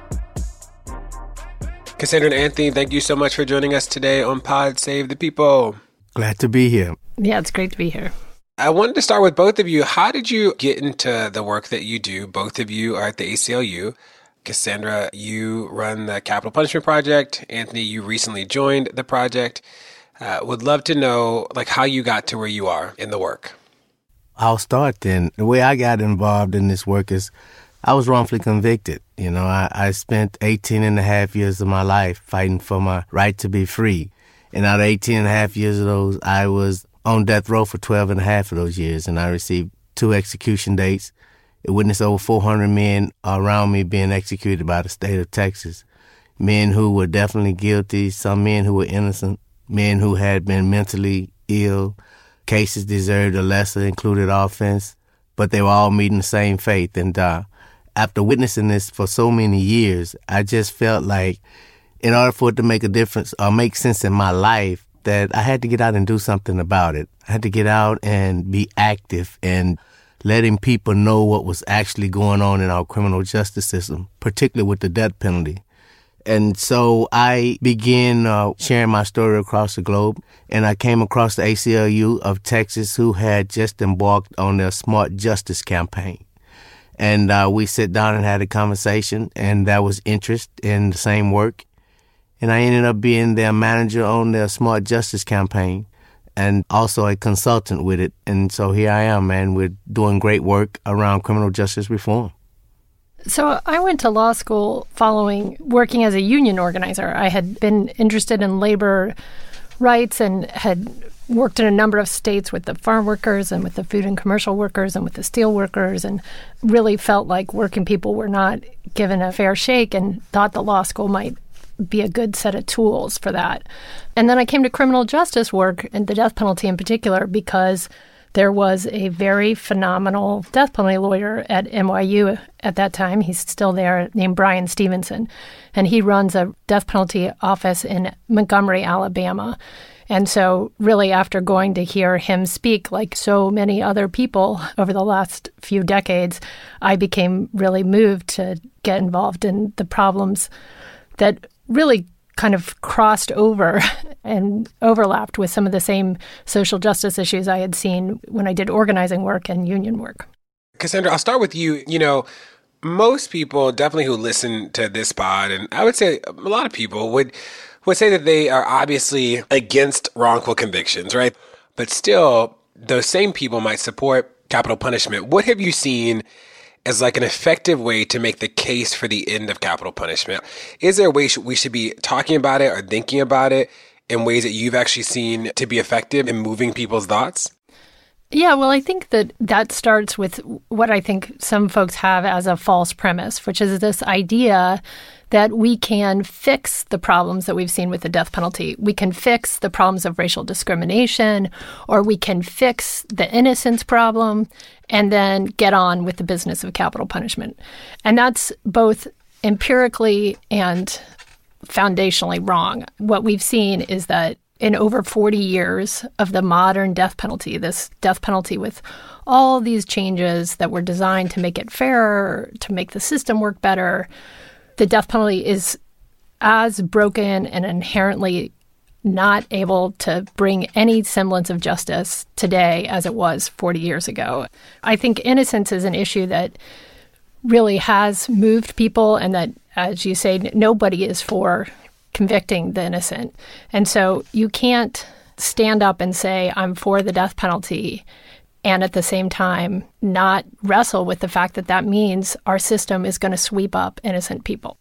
Cassandra and Anthony, thank you so much for joining us today on Pod Save the People. Glad to be here. Yeah, it's great to be here. I wanted to start with both of you. How did you get into the work that you do? Both of you are at the A C L U. Cassandra, you run the Capital Punishment Project. Anthony, you recently joined the project. Uh, would love to know like how you got to where you are in the work. I'll start then. The way I got involved in this work is I was wrongfully convicted. You know, I, I spent eighteen and a half years of my life fighting for my right to be free. And out of eighteen and a half years of those, I was on death row for twelve and a half of those years. And I received two execution dates. It witnessed over four hundred men around me being executed by the state of Texas. Men who were definitely guilty, some men who were innocent, men who had been mentally ill. Cases deserved a lesser included offense, but they were all meeting the same fate. And uh, after witnessing this for so many years, I just felt like in order for it to make a difference or make sense in my life, that I had to get out and do something about it. I had to get out and be active and letting people know what was actually going on in our criminal justice system, particularly with the death penalty. And so I began uh, sharing my story across the globe, and I came across the A C L U of Texas, who had just embarked on their Smart Justice campaign. And uh, we sat down and had a conversation, and there was interest in the same work. And I ended up being their manager on their Smart Justice campaign, and also a consultant with it. And so here I am, man. We're doing great work around criminal justice reform. So I went to law school following working as a union organizer. I had been interested in labor rights and had worked in a number of states with the farm workers and with the food and commercial workers and with the steel workers, and really felt like working people were not given a fair shake, and thought the law school might be a good set of tools for that. And then I came to criminal justice work, and the death penalty in particular, because there was a very phenomenal death penalty lawyer at N Y U at that time. He's still there, named Brian Stevenson. And he runs a death penalty office in Montgomery, Alabama. And so really after going to hear him speak, like so many other people over the last few decades, I became really moved to get involved in the problems that really kind of crossed over and overlapped with some of the same social justice issues I had seen when I did organizing work and union work. Cassandra, I'll start with you. You know, most people definitely who listen to this pod, and I would say a lot of people would would say that they are obviously against wrongful convictions, right? But still, those same people might support capital punishment. What have you seen as like an effective way to make the case for the end of capital punishment? Is there a way we should be talking about it or thinking about it in ways that you've actually seen to be effective in moving people's thoughts? Yeah, well, I think that that starts with what I think some folks have as a false premise, which is this idea that we can fix the problems that we've seen with the death penalty. We can fix the problems of racial discrimination, or we can fix the innocence problem and then get on with the business of capital punishment. And that's both empirically and foundationally wrong. What we've seen is that in over forty years of the modern death penalty, this death penalty with all these changes that were designed to make it fairer, to make the system work better, the death penalty is as broken and inherently not able to bring any semblance of justice today as it was forty years ago. I think innocence is an issue that really has moved people, and that, as you say, nobody is for convicting the innocent. And so you can't stand up and say, I'm for the death penalty, and at the same time not wrestle with the fact that that means our system is going to sweep up innocent people.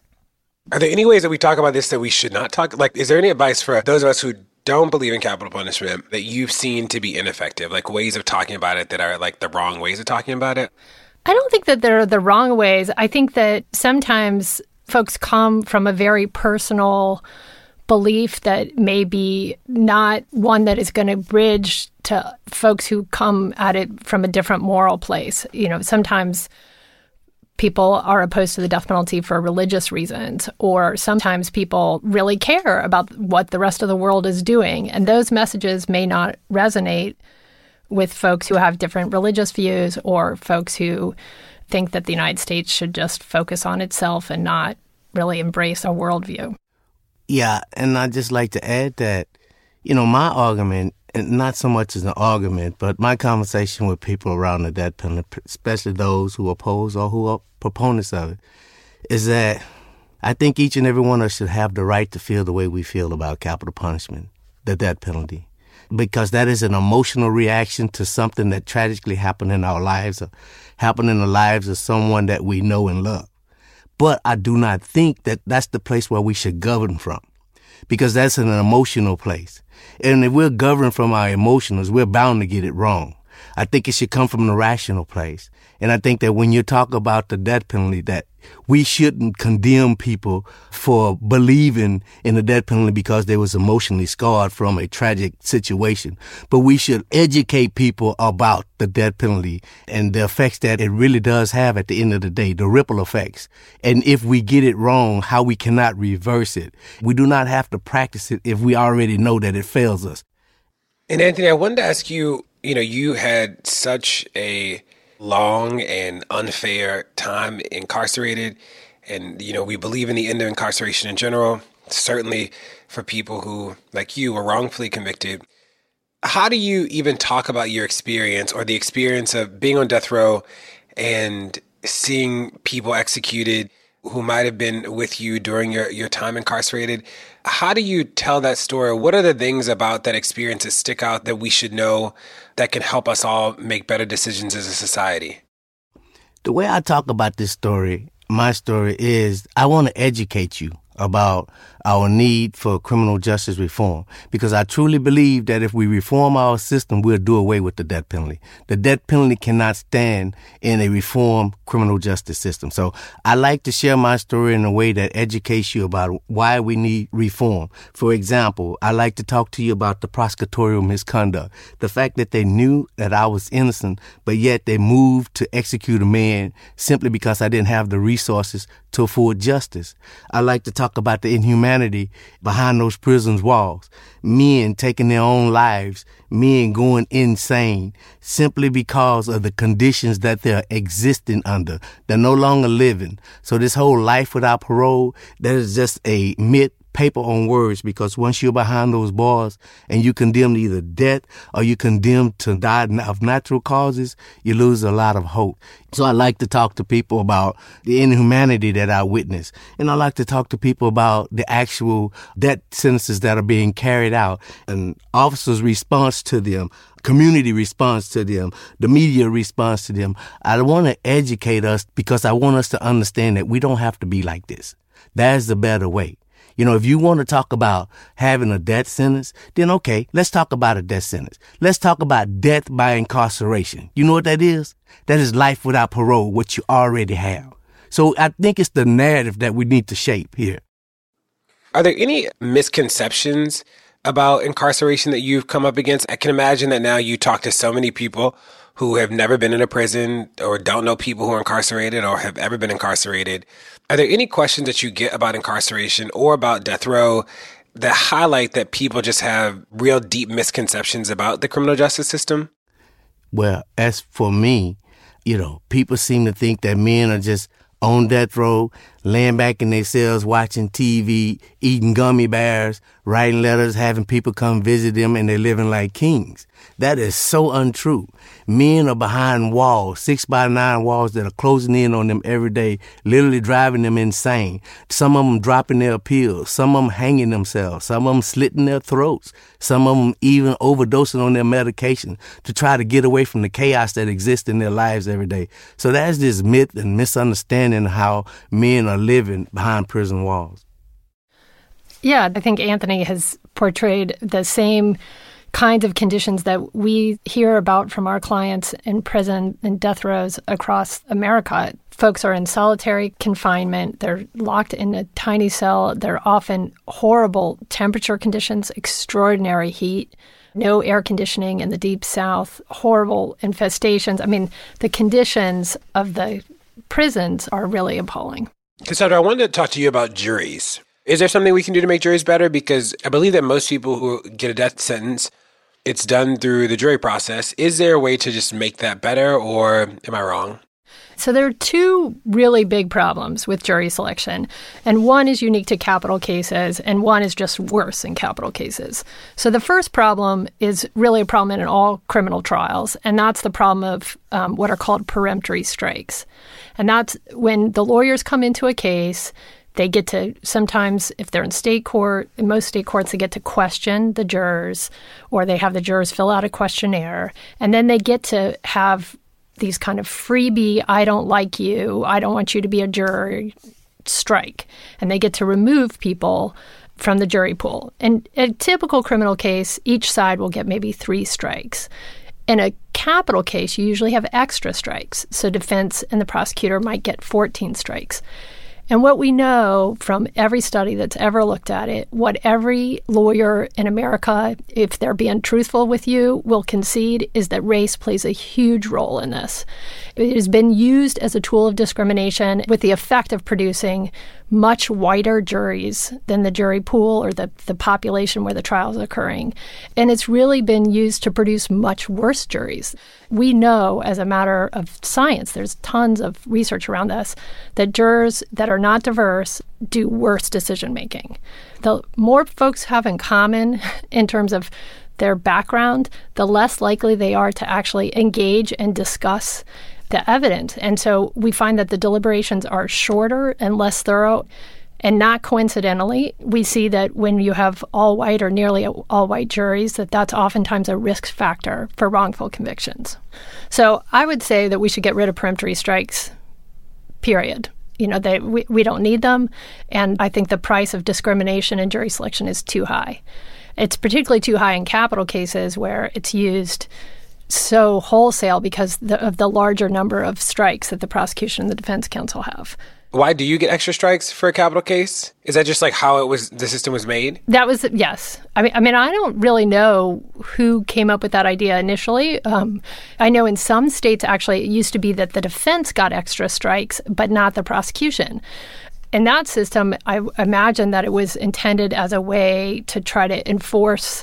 Are there any ways that we talk about this that we should not talk? Like, is there any advice for those of us who don't believe in capital punishment that you've seen to be ineffective, like ways of talking about it that are like the wrong ways of talking about it? I don't think that they're the wrong ways. I think that sometimes folks come from a very personal belief that may be not one that is going to bridge to folks who come at it from a different moral place. You know, sometimes people are opposed to the death penalty for religious reasons, or sometimes people really care about what the rest of the world is doing. And those messages may not resonate with folks who have different religious views, or folks who think that the United States should just focus on itself and not really embrace a worldview. Yeah, and I'd just like to add that, you know, my argument, and not so much as an argument, but my conversation with people around the death penalty, especially those who oppose or who are proponents of it, is that I think each and every one of us should have the right to feel the way we feel about capital punishment, the death penalty, because that is an emotional reaction to something that tragically happened in our lives, or happened in the lives of someone that we know and love. But I do not think that that's the place where we should govern from, because that's an emotional place. And if we're governed from our emotions, we're bound to get it wrong. I think it should come from a rational place. And I think that when you talk about the death penalty, that we shouldn't condemn people for believing in the death penalty because they was emotionally scarred from a tragic situation. But we should educate people about the death penalty and the effects that it really does have at the end of the day, the ripple effects. And if we get it wrong, how we cannot reverse it. We do not have to practice it if we already know that it fails us. And Anthony, I wanted to ask you, you know, you had such a long and unfair time incarcerated. And, you know, we believe in the end of incarceration in general, certainly for people who, like you, were wrongfully convicted. How do you even talk about your experience, or the experience of being on death row and seeing people executed who might have been with you during your, your time incarcerated? How do you tell that story? What are the things about that experience that stick out that we should know that can help us all make better decisions as a society? The way I talk about this story, my story, is I want to educate you about our need for criminal justice reform, because I truly believe that if we reform our system, we'll do away with the death penalty. The death penalty cannot stand in a reformed criminal justice system. So I like to share my story in a way that educates you about why we need reform. For example, I like to talk to you about the prosecutorial misconduct, the fact that they knew that I was innocent, but yet they moved to execute a man simply because I didn't have the resources to afford justice. I like to talk about the inhumanity behind those prisons' walls. Men taking their own lives, men going insane simply because of the conditions that they're existing under. They're no longer living. So this whole life without parole, that is just a myth paper on words, because once you're behind those bars and you condemn to either death or you condemn to die of natural causes, you lose a lot of hope. So I like to talk to people about the inhumanity that I witness. And I like to talk to people about the actual death sentences that are being carried out and officers' response to them, community response to them, the media response to them. I want to educate us because I want us to understand that we don't have to be like this. That's the better way. You know, if you want to talk about having a death sentence, then okay, let's talk about a death sentence. Let's talk about death by incarceration. You know what that is? That is life without parole, what you already have. So I think it's the narrative that we need to shape here. Are there any misconceptions about incarceration that you've come up against? I can imagine that now you talk to so many people who have never been in a prison or don't know people who are incarcerated or have ever been incarcerated. Are there any questions that you get about incarceration or about death row that highlight that people just have real deep misconceptions about the criminal justice system? Well, as for me, you know, people seem to think that men are just on death row, laying back in their cells, watching T V, eating gummy bears, writing letters, having people come visit them, and they're living like kings. That is so untrue. Men are behind walls, six by nine walls that are closing in on them every day, literally driving them insane. Some of them dropping their appeals, some of them hanging themselves, some of them slitting their throats, some of them even overdosing on their medication to try to get away from the chaos that exists in their lives every day. So that's this myth and misunderstanding how men are living behind prison walls. Yeah, I think Anthony has portrayed the same kinds of conditions that we hear about from our clients in prison and death rows across America. Folks are in solitary confinement. They're locked in a tiny cell. They're often horrible temperature conditions, extraordinary heat, no air conditioning in the Deep South, horrible infestations. I mean, the conditions of the prisons are really appalling. Cassandra, I wanted to talk to you about juries. Is there something we can do to make juries better? Because I believe that most people who get a death sentence, it's done through the jury process. Is there a way to just make that better, or am I wrong? So there are two really big problems with jury selection, and one is unique to capital cases, and one is just worse in capital cases. So the first problem is really a problem in all criminal trials, and that's the problem of um, what are called peremptory strikes. And that's when the lawyers come into a case. They get to, sometimes if they're in state court, in most state courts, they get to question the jurors, or they have the jurors fill out a questionnaire. And then they get to have these kind of freebie, I don't like you, I don't want you to be a juror strike. And they get to remove people from the jury pool. In a typical criminal case, each side will get maybe three strikes. In a capital case, you usually have extra strikes. So defense and the prosecutor might get fourteen strikes. And what we know from every study that's ever looked at it, what every lawyer in America, if they're being truthful with you, will concede is that race plays a huge role in this. It has been used as a tool of discrimination with the effect of producing much whiter juries than the jury pool or the, the population where the trial is occurring. And it's really been used to produce much worse juries. We know, as a matter of science, there's tons of research around this, that jurors that are not diverse do worse decision-making. The more folks have in common in terms of their background, the less likely they are to actually engage and discuss the evidence. And so we find that the deliberations are shorter and less thorough. And not coincidentally, we see that when you have all white or nearly all white juries, that that's oftentimes a risk factor for wrongful convictions. So I would say that we should get rid of peremptory strikes, period. You know, they, we, we don't need them. And I think the price of discrimination in jury selection is too high. It's particularly too high in capital cases where it's used so wholesale because the, of the larger number of strikes that the prosecution and the defense counsel have. Why do you get extra strikes for a capital case? Is that just like how it was, the system was made? That was, yes. I mean, I mean, I don't really know who came up with that idea initially. Um, I know in some states, actually, it used to be that the defense got extra strikes, but not the prosecution. In that system, I imagine that it was intended as a way to try to enforce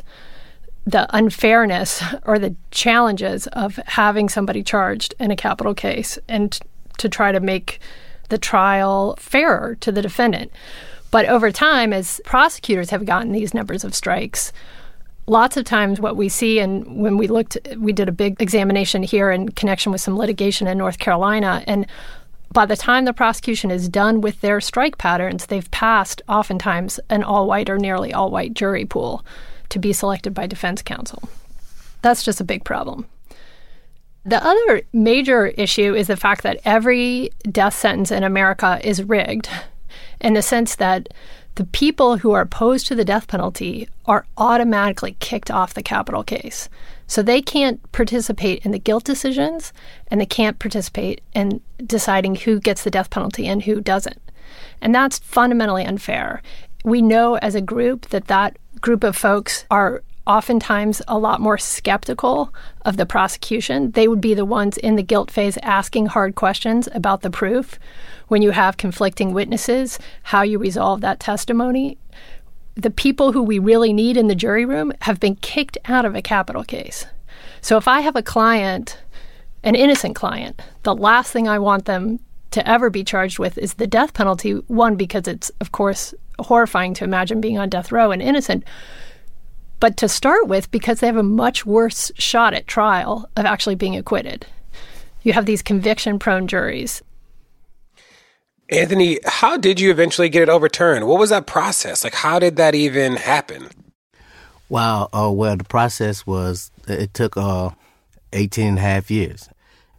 the unfairness or the challenges of having somebody charged in a capital case and to try to make the trial fairer to the defendant. But over time, as prosecutors have gotten these numbers of strikes, lots of times what we see, and when we looked, we did a big examination here in connection with some litigation in North Carolina, and by the time the prosecution is done with their strike patterns, they've passed oftentimes an all-white or nearly all-white jury pool to be selected by defense counsel. That's just a big problem. The other major issue is the fact that every death sentence in America is rigged, in the sense that the people who are opposed to the death penalty are automatically kicked off the capital case. So they can't participate in the guilt decisions, and they can't participate in deciding who gets the death penalty and who doesn't. And that's fundamentally unfair. We know as a group that that group of folks are oftentimes a lot more skeptical of the prosecution. They would be the ones in the guilt phase asking hard questions about the proof. When you have conflicting witnesses, how you resolve that testimony. The people who we really need in the jury room have been kicked out of a capital case. So if I have a client, an innocent client, the last thing I want them to ever be charged with is the death penalty. One, because it's, of course, horrifying to imagine being on death row and innocent. But to start with, because they have a much worse shot at trial of actually being acquitted. You have these conviction-prone juries. Anthony, how did you eventually get it overturned? What was that process? Like, how did that even happen? Wow. Uh, well, the process was, it took uh, eighteen and a half years.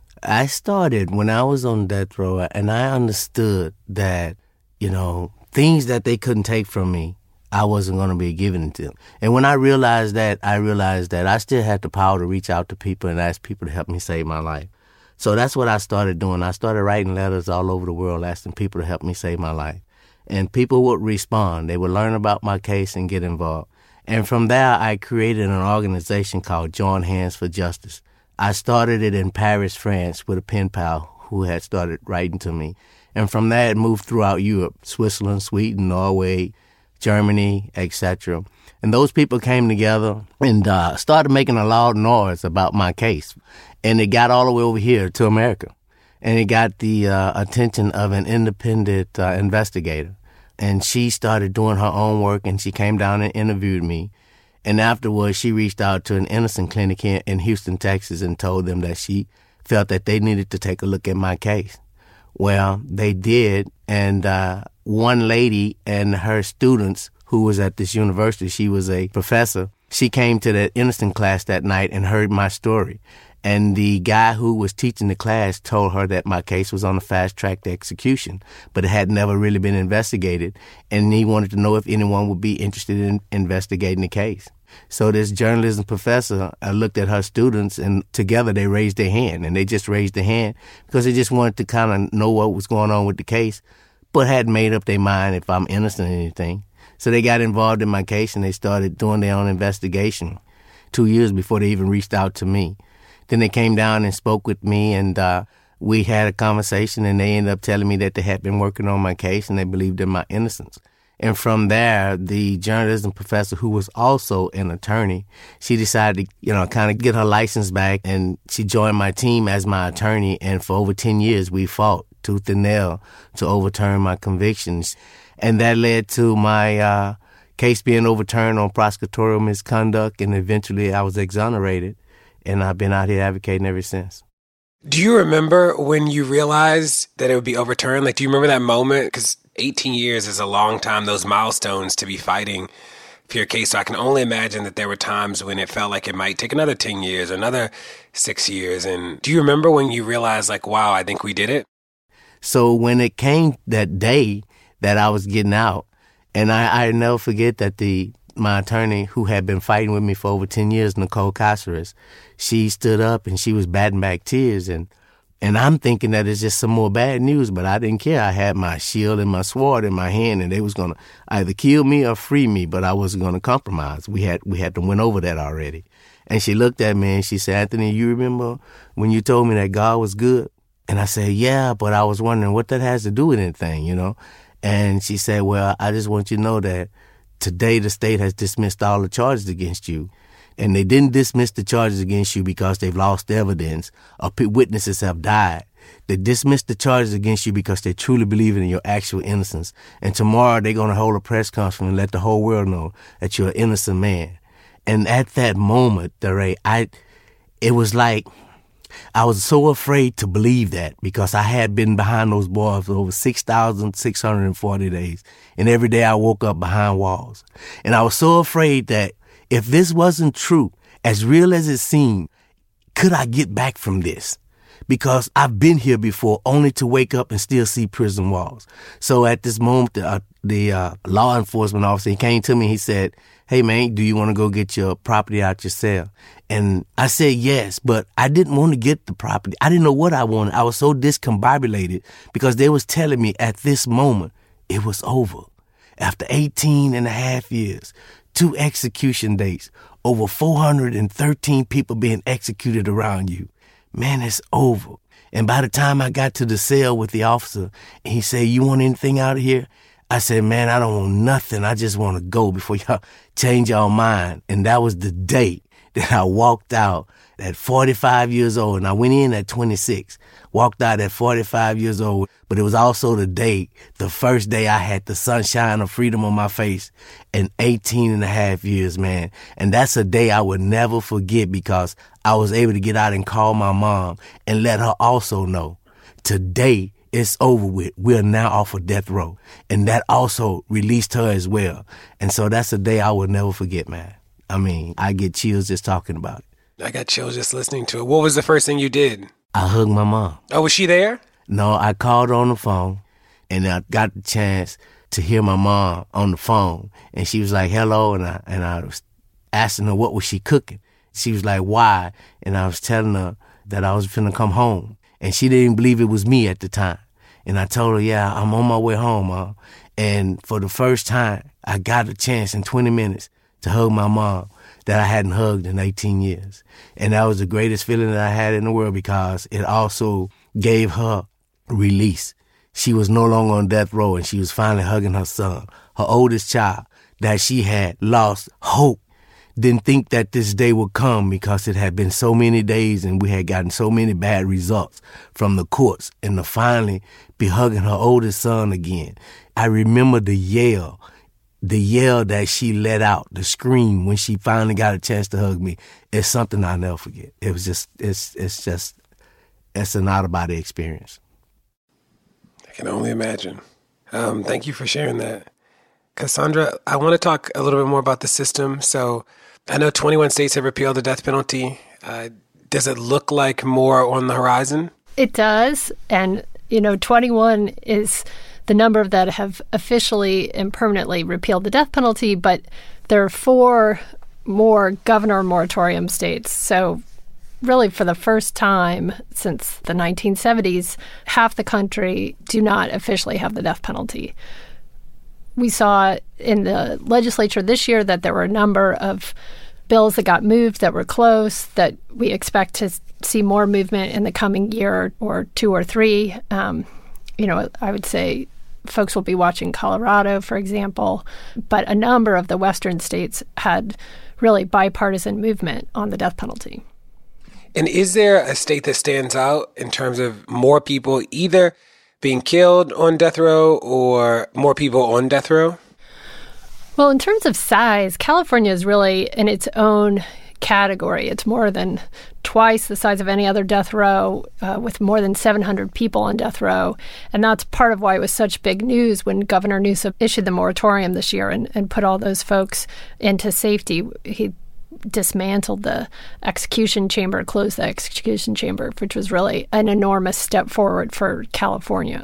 I started when I was on death row, and I understood that, you know, things that they couldn't take from me, I wasn't going to be giving to them. And when I realized that, I realized that I still had the power to reach out to people and ask people to help me save my life. So that's what I started doing. I started writing letters all over the world asking people to help me save my life. And people would respond. They would learn about my case and get involved. And from there, I created an organization called Join Hands for Justice. I started it in Paris, France, with a pen pal who had started writing to me. And from there, it moved throughout Europe, Switzerland, Sweden, Norway, Germany, et cetera. And those people came together and uh, started making a loud noise about my case. And it got all the way over here to America. And it got the uh, attention of an independent uh, investigator. And she started doing her own work, and she came down and interviewed me. And afterwards, she reached out to an innocent clinic here in Houston, Texas, and told them that she felt that they needed to take a look at my case. Well, they did, and uh, one lady and her students who was at this university, she was a professor, she came to that innocent class that night and heard my story. And the guy who was teaching the class told her that my case was on a fast track to execution, but it had never really been investigated. And he wanted to know if anyone would be interested in investigating the case. So this journalism professor uh, looked at her students, and together they raised their hand. And they just raised their hand because they just wanted to kind of know what was going on with the case, but hadn't made up their mind if I'm innocent or anything. So they got involved in my case, and they started doing their own investigation two years before they even reached out to me. Then they came down and spoke with me, and uh, we had a conversation, and they ended up telling me that they had been working on my case and they believed in my innocence. And from there, the journalism professor, who was also an attorney, she decided to, you know, kind of get her license back, and she joined my team as my attorney. And for over ten years, we fought tooth and nail to overturn my convictions. And that led to my uh, case being overturned on prosecutorial misconduct, and eventually I was exonerated. And I've been out here advocating ever since. Do you remember when you realized that it would be overturned? Like, do you remember that moment? Because eighteen years is a long time, those milestones to be fighting for your case. So I can only imagine that there were times when it felt like it might take another ten years, another six years. And do you remember when you realized, like, wow, I think we did it? So when it came that day that I was getting out, and I, I never forget that the my attorney, who had been fighting with me for over ten years, Nicole Caceres, she stood up and she was batting back tears. And and I'm thinking that it's just some more bad news, but I didn't care. I had my shield and my sword in my hand, and they was going to either kill me or free me, but I wasn't going to compromise. We had we had to win over that already. And she looked at me and she said, Anthony, you remember when you told me that God was good? And I said, yeah, but I was wondering what that has to do with anything, you know? And she said, well, I just want you to know that today, the state has dismissed all the charges against you. And they didn't dismiss the charges against you because they've lost evidence or witnesses have died. They dismiss the charges against you because they truly believe in your actual innocence. And tomorrow they're going to hold a press conference and let the whole world know that you're an innocent man. And at that moment, DeRay, I, it was like I was so afraid to believe that because I had been behind those bars for over six thousand six hundred forty days. And every day I woke up behind walls. And I was so afraid that if this wasn't true, as real as it seemed, could I get back from this? Because I've been here before only to wake up and still see prison walls. So at this moment, the, uh, the uh, law enforcement officer, he came to me, he said, hey, man, do you want to go get your property out your cell? And I said yes, but I didn't want to get the property. I didn't know what I wanted. I was so discombobulated because they was telling me at this moment it was over. After eighteen and a half years, two execution dates, over four hundred thirteen people being executed around you. Man, it's over. And by the time I got to the cell with the officer, he said, you want anything out of here? I said, man, I don't want nothing. I just want to go before y'all change y'all mind. And that was the day that I walked out at forty-five years old. And I went in at twenty-six, walked out at forty-five years old. But it was also the day, the first day I had the sunshine of freedom on my face in eighteen and a half years, man. And that's a day I would never forget because I was able to get out and call my mom and let her also know today it's over with. We're now off of death row. And that also released her as well. And so that's a day I will never forget, man. I mean, I get chills just talking about it. I got chills just listening to it. What was the first thing you did? I hugged my mom. Oh, was she there? No, I called her on the phone, and I got the chance to hear my mom on the phone. And she was like, hello, and I, and I was asking her what was she cooking. She was like, why? And I was telling her that I was finna come home. And she didn't believe it was me at the time. And I told her, yeah, I'm on my way home, Mom. And for the first time, I got a chance in twenty minutes to hug my mom that I hadn't hugged in eighteen years. And that was the greatest feeling that I had in the world because it also gave her release. She was no longer on death row and she was finally hugging her son, her oldest child, that she had lost hope. Didn't think that this day would come because it had been so many days and we had gotten so many bad results from the courts. And to finally be hugging her oldest son again. I remember the yell, the yell that she let out, the scream when she finally got a chance to hug me. It's something I'll never forget. It was just, it's, it's just, it's an out-of-body experience. I can only imagine. Um, thank you for sharing that. Cassandra, I want to talk a little bit more about the system. So I know twenty-one states have repealed the death penalty. Uh, does it look like more on the horizon? It does. And, you know, twenty-one is the number that have officially and permanently repealed the death penalty, but there are four more governor moratorium states. So really, for the first time since the nineteen seventies, half the country do not officially have the death penalty. We saw in the legislature this year that there were a number of bills that got moved that were close, that we expect to see more movement in the coming year or two or three. Um, you know, I would say folks will be watching Colorado, for example, but a number of the Western states had really bipartisan movement on the death penalty. And is there a state that stands out in terms of more people either being killed on death row or more people on death row? Well, in terms of size, California is really in its own category. It's more than twice the size of any other death row, uh, with more than seven hundred people on death row. And that's part of why it was such big news when Governor Newsom issued the moratorium this year and, and put all those folks into safety. He dismantled the execution chamber, closed the execution chamber, which was really an enormous step forward for California.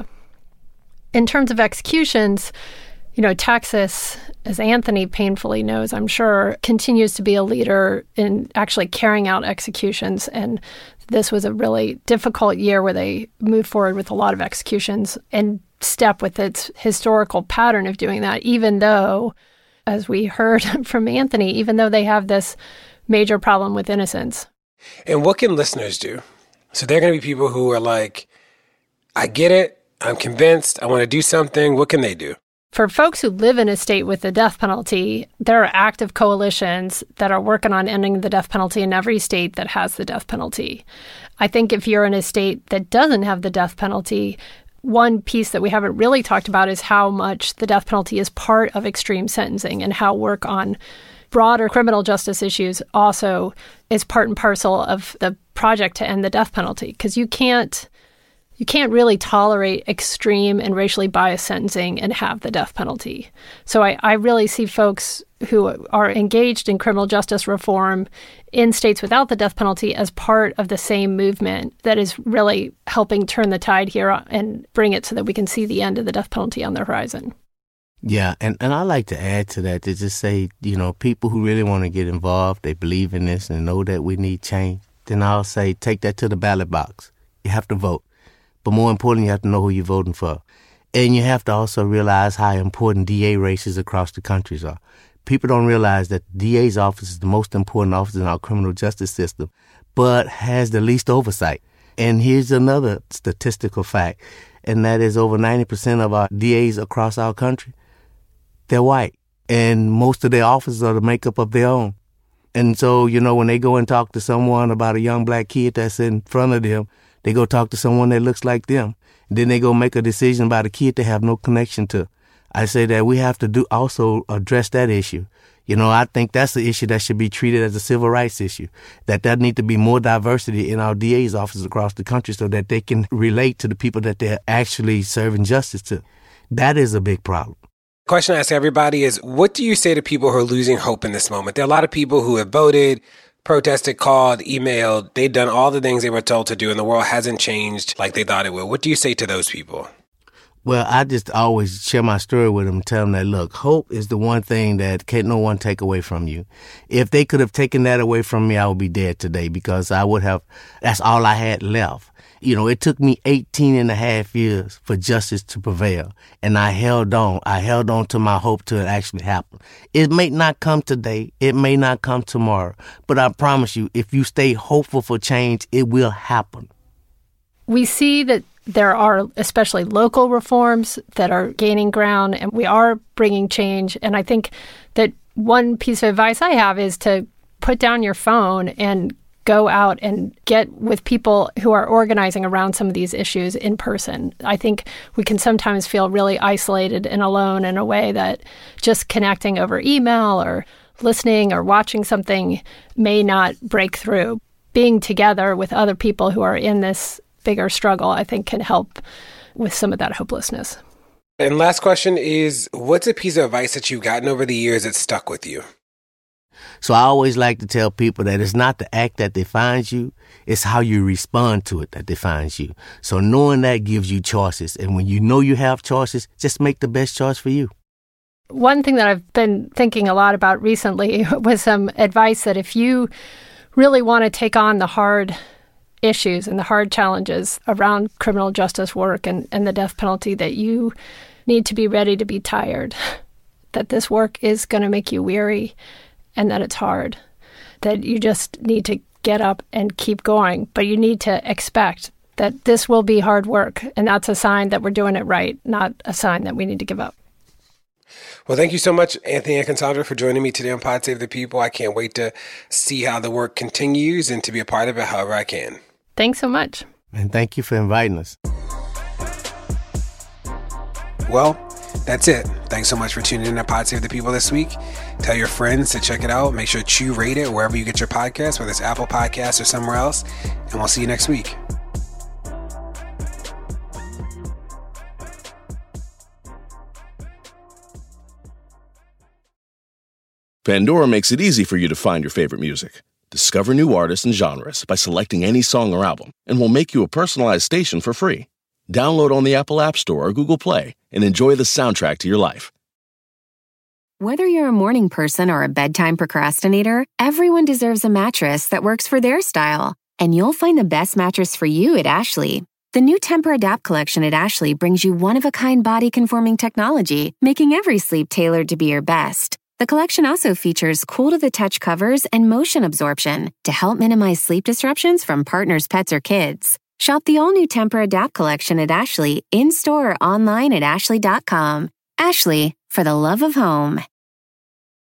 In terms of executions, you know, Texas, as Anthony painfully knows, I'm sure, continues to be a leader in actually carrying out executions. And this was a really difficult year where they moved forward with a lot of executions and step with its historical pattern of doing that, even though, as we heard from Anthony, even though they have this major problem with innocence. And what can listeners do? So there are going to be people who are like, I get it. I'm convinced. I want to do something. What can they do? For folks who live in a state with the death penalty, there are active coalitions that are working on ending the death penalty in every state that has the death penalty. I think if you're in a state that doesn't have the death penalty, one piece that we haven't really talked about is how much the death penalty is part of extreme sentencing and how work on broader criminal justice issues also is part and parcel of the project to end the death penalty. Because you can't You can't really tolerate extreme and racially biased sentencing and have the death penalty. So I, I really see folks who are engaged in criminal justice reform in states without the death penalty as part of the same movement that is really helping turn the tide here and bring it so that we can see the end of the death penalty on the horizon. Yeah, and, and I like to add to that to just say, you know, people who really want to get involved, they believe in this and know that we need change, then I'll say take that to the ballot box. You have to vote. But more importantly, you have to know who you're voting for. And you have to also realize how important D A races across the country are. People don't realize that the D A's office is the most important office in our criminal justice system, but has the least oversight. And here's another statistical fact, and that is over ninety percent of our D A's across our country, they're white. And most of their offices are the makeup of their own. And so, you know, when they go and talk to someone about a young black kid that's in front of them, they go talk to someone that looks like them. Then they go make a decision about a kid they have no connection to. I say that we have to do also address that issue. You know, I think that's the issue that should be treated as a civil rights issue, that there need to be more diversity in our D A's offices across the country so that they can relate to the people that they're actually serving justice to. That is a big problem. The question I ask everybody is, what do you say to people who are losing hope in this moment? There are a lot of people who have voted, protested, called, emailed. They've done all the things they were told to do, and the world hasn't changed like they thought it would. What do you say to those people? Well, I just always share my story with them and tell them that, look, hope is the one thing that can't no one take away from you. If they could have taken that away from me, I would be dead today because I would have, that's all I had left. You know, it took me eighteen and a half years for justice to prevail, and I held on. I held on to my hope till it actually happened. It may not come today. It may not come tomorrow, but I promise you, if you stay hopeful for change, it will happen. We see that there are especially local reforms that are gaining ground, and we are bringing change. And I think that one piece of advice I have is to put down your phone and go out and get with people who are organizing around some of these issues in person. I think we can sometimes feel really isolated and alone in a way that just connecting over email or listening or watching something may not break through. Being together with other people who are in this bigger struggle, I think, can help with some of that hopelessness. And last question is, what's a piece of advice that you've gotten over the years that stuck with you? So I always like to tell people that it's not the act that defines you, it's how you respond to it that defines you. So knowing that gives you choices. And when you know you have choices, just make the best choice for you. One thing that I've been thinking a lot about recently was some advice that if you really want to take on the hard issues and the hard challenges around criminal justice work and, and the death penalty, that you need to be ready to be tired, that this work is going to make you weary, and that it's hard, that you just need to get up and keep going. But you need to expect that this will be hard work, and that's a sign that we're doing it right, not a sign that we need to give up. Well, thank you so much, Anthony and Cassandra, for joining me today on Pod Save the People. I can't wait to see how the work continues and to be a part of it however I can. Thanks so much. And thank you for inviting us. Well, that's it. Thanks so much for tuning in to Pod Save the People this week. Tell your friends to check it out. Make sure to rate it wherever you get your podcasts, whether it's Apple Podcasts or somewhere else. And we'll see you next week. Pandora makes it easy for you to find your favorite music. Discover new artists and genres by selecting any song or album, and we'll make you a personalized station for free. Download on the Apple App Store or Google Play and enjoy the soundtrack to your life. Whether you're a morning person or a bedtime procrastinator, everyone deserves a mattress that works for their style. And you'll find the best mattress for you at Ashley. The new Tempur-Adapt collection at Ashley brings you one-of-a-kind body-conforming technology, making every sleep tailored to be your best. The collection also features cool-to-the-touch covers and motion absorption to help minimize sleep disruptions from partners, pets, or kids. Shop the all-new Tempur-Adapt collection at Ashley, in-store or online at ashley dot com. Ashley, for the love of home.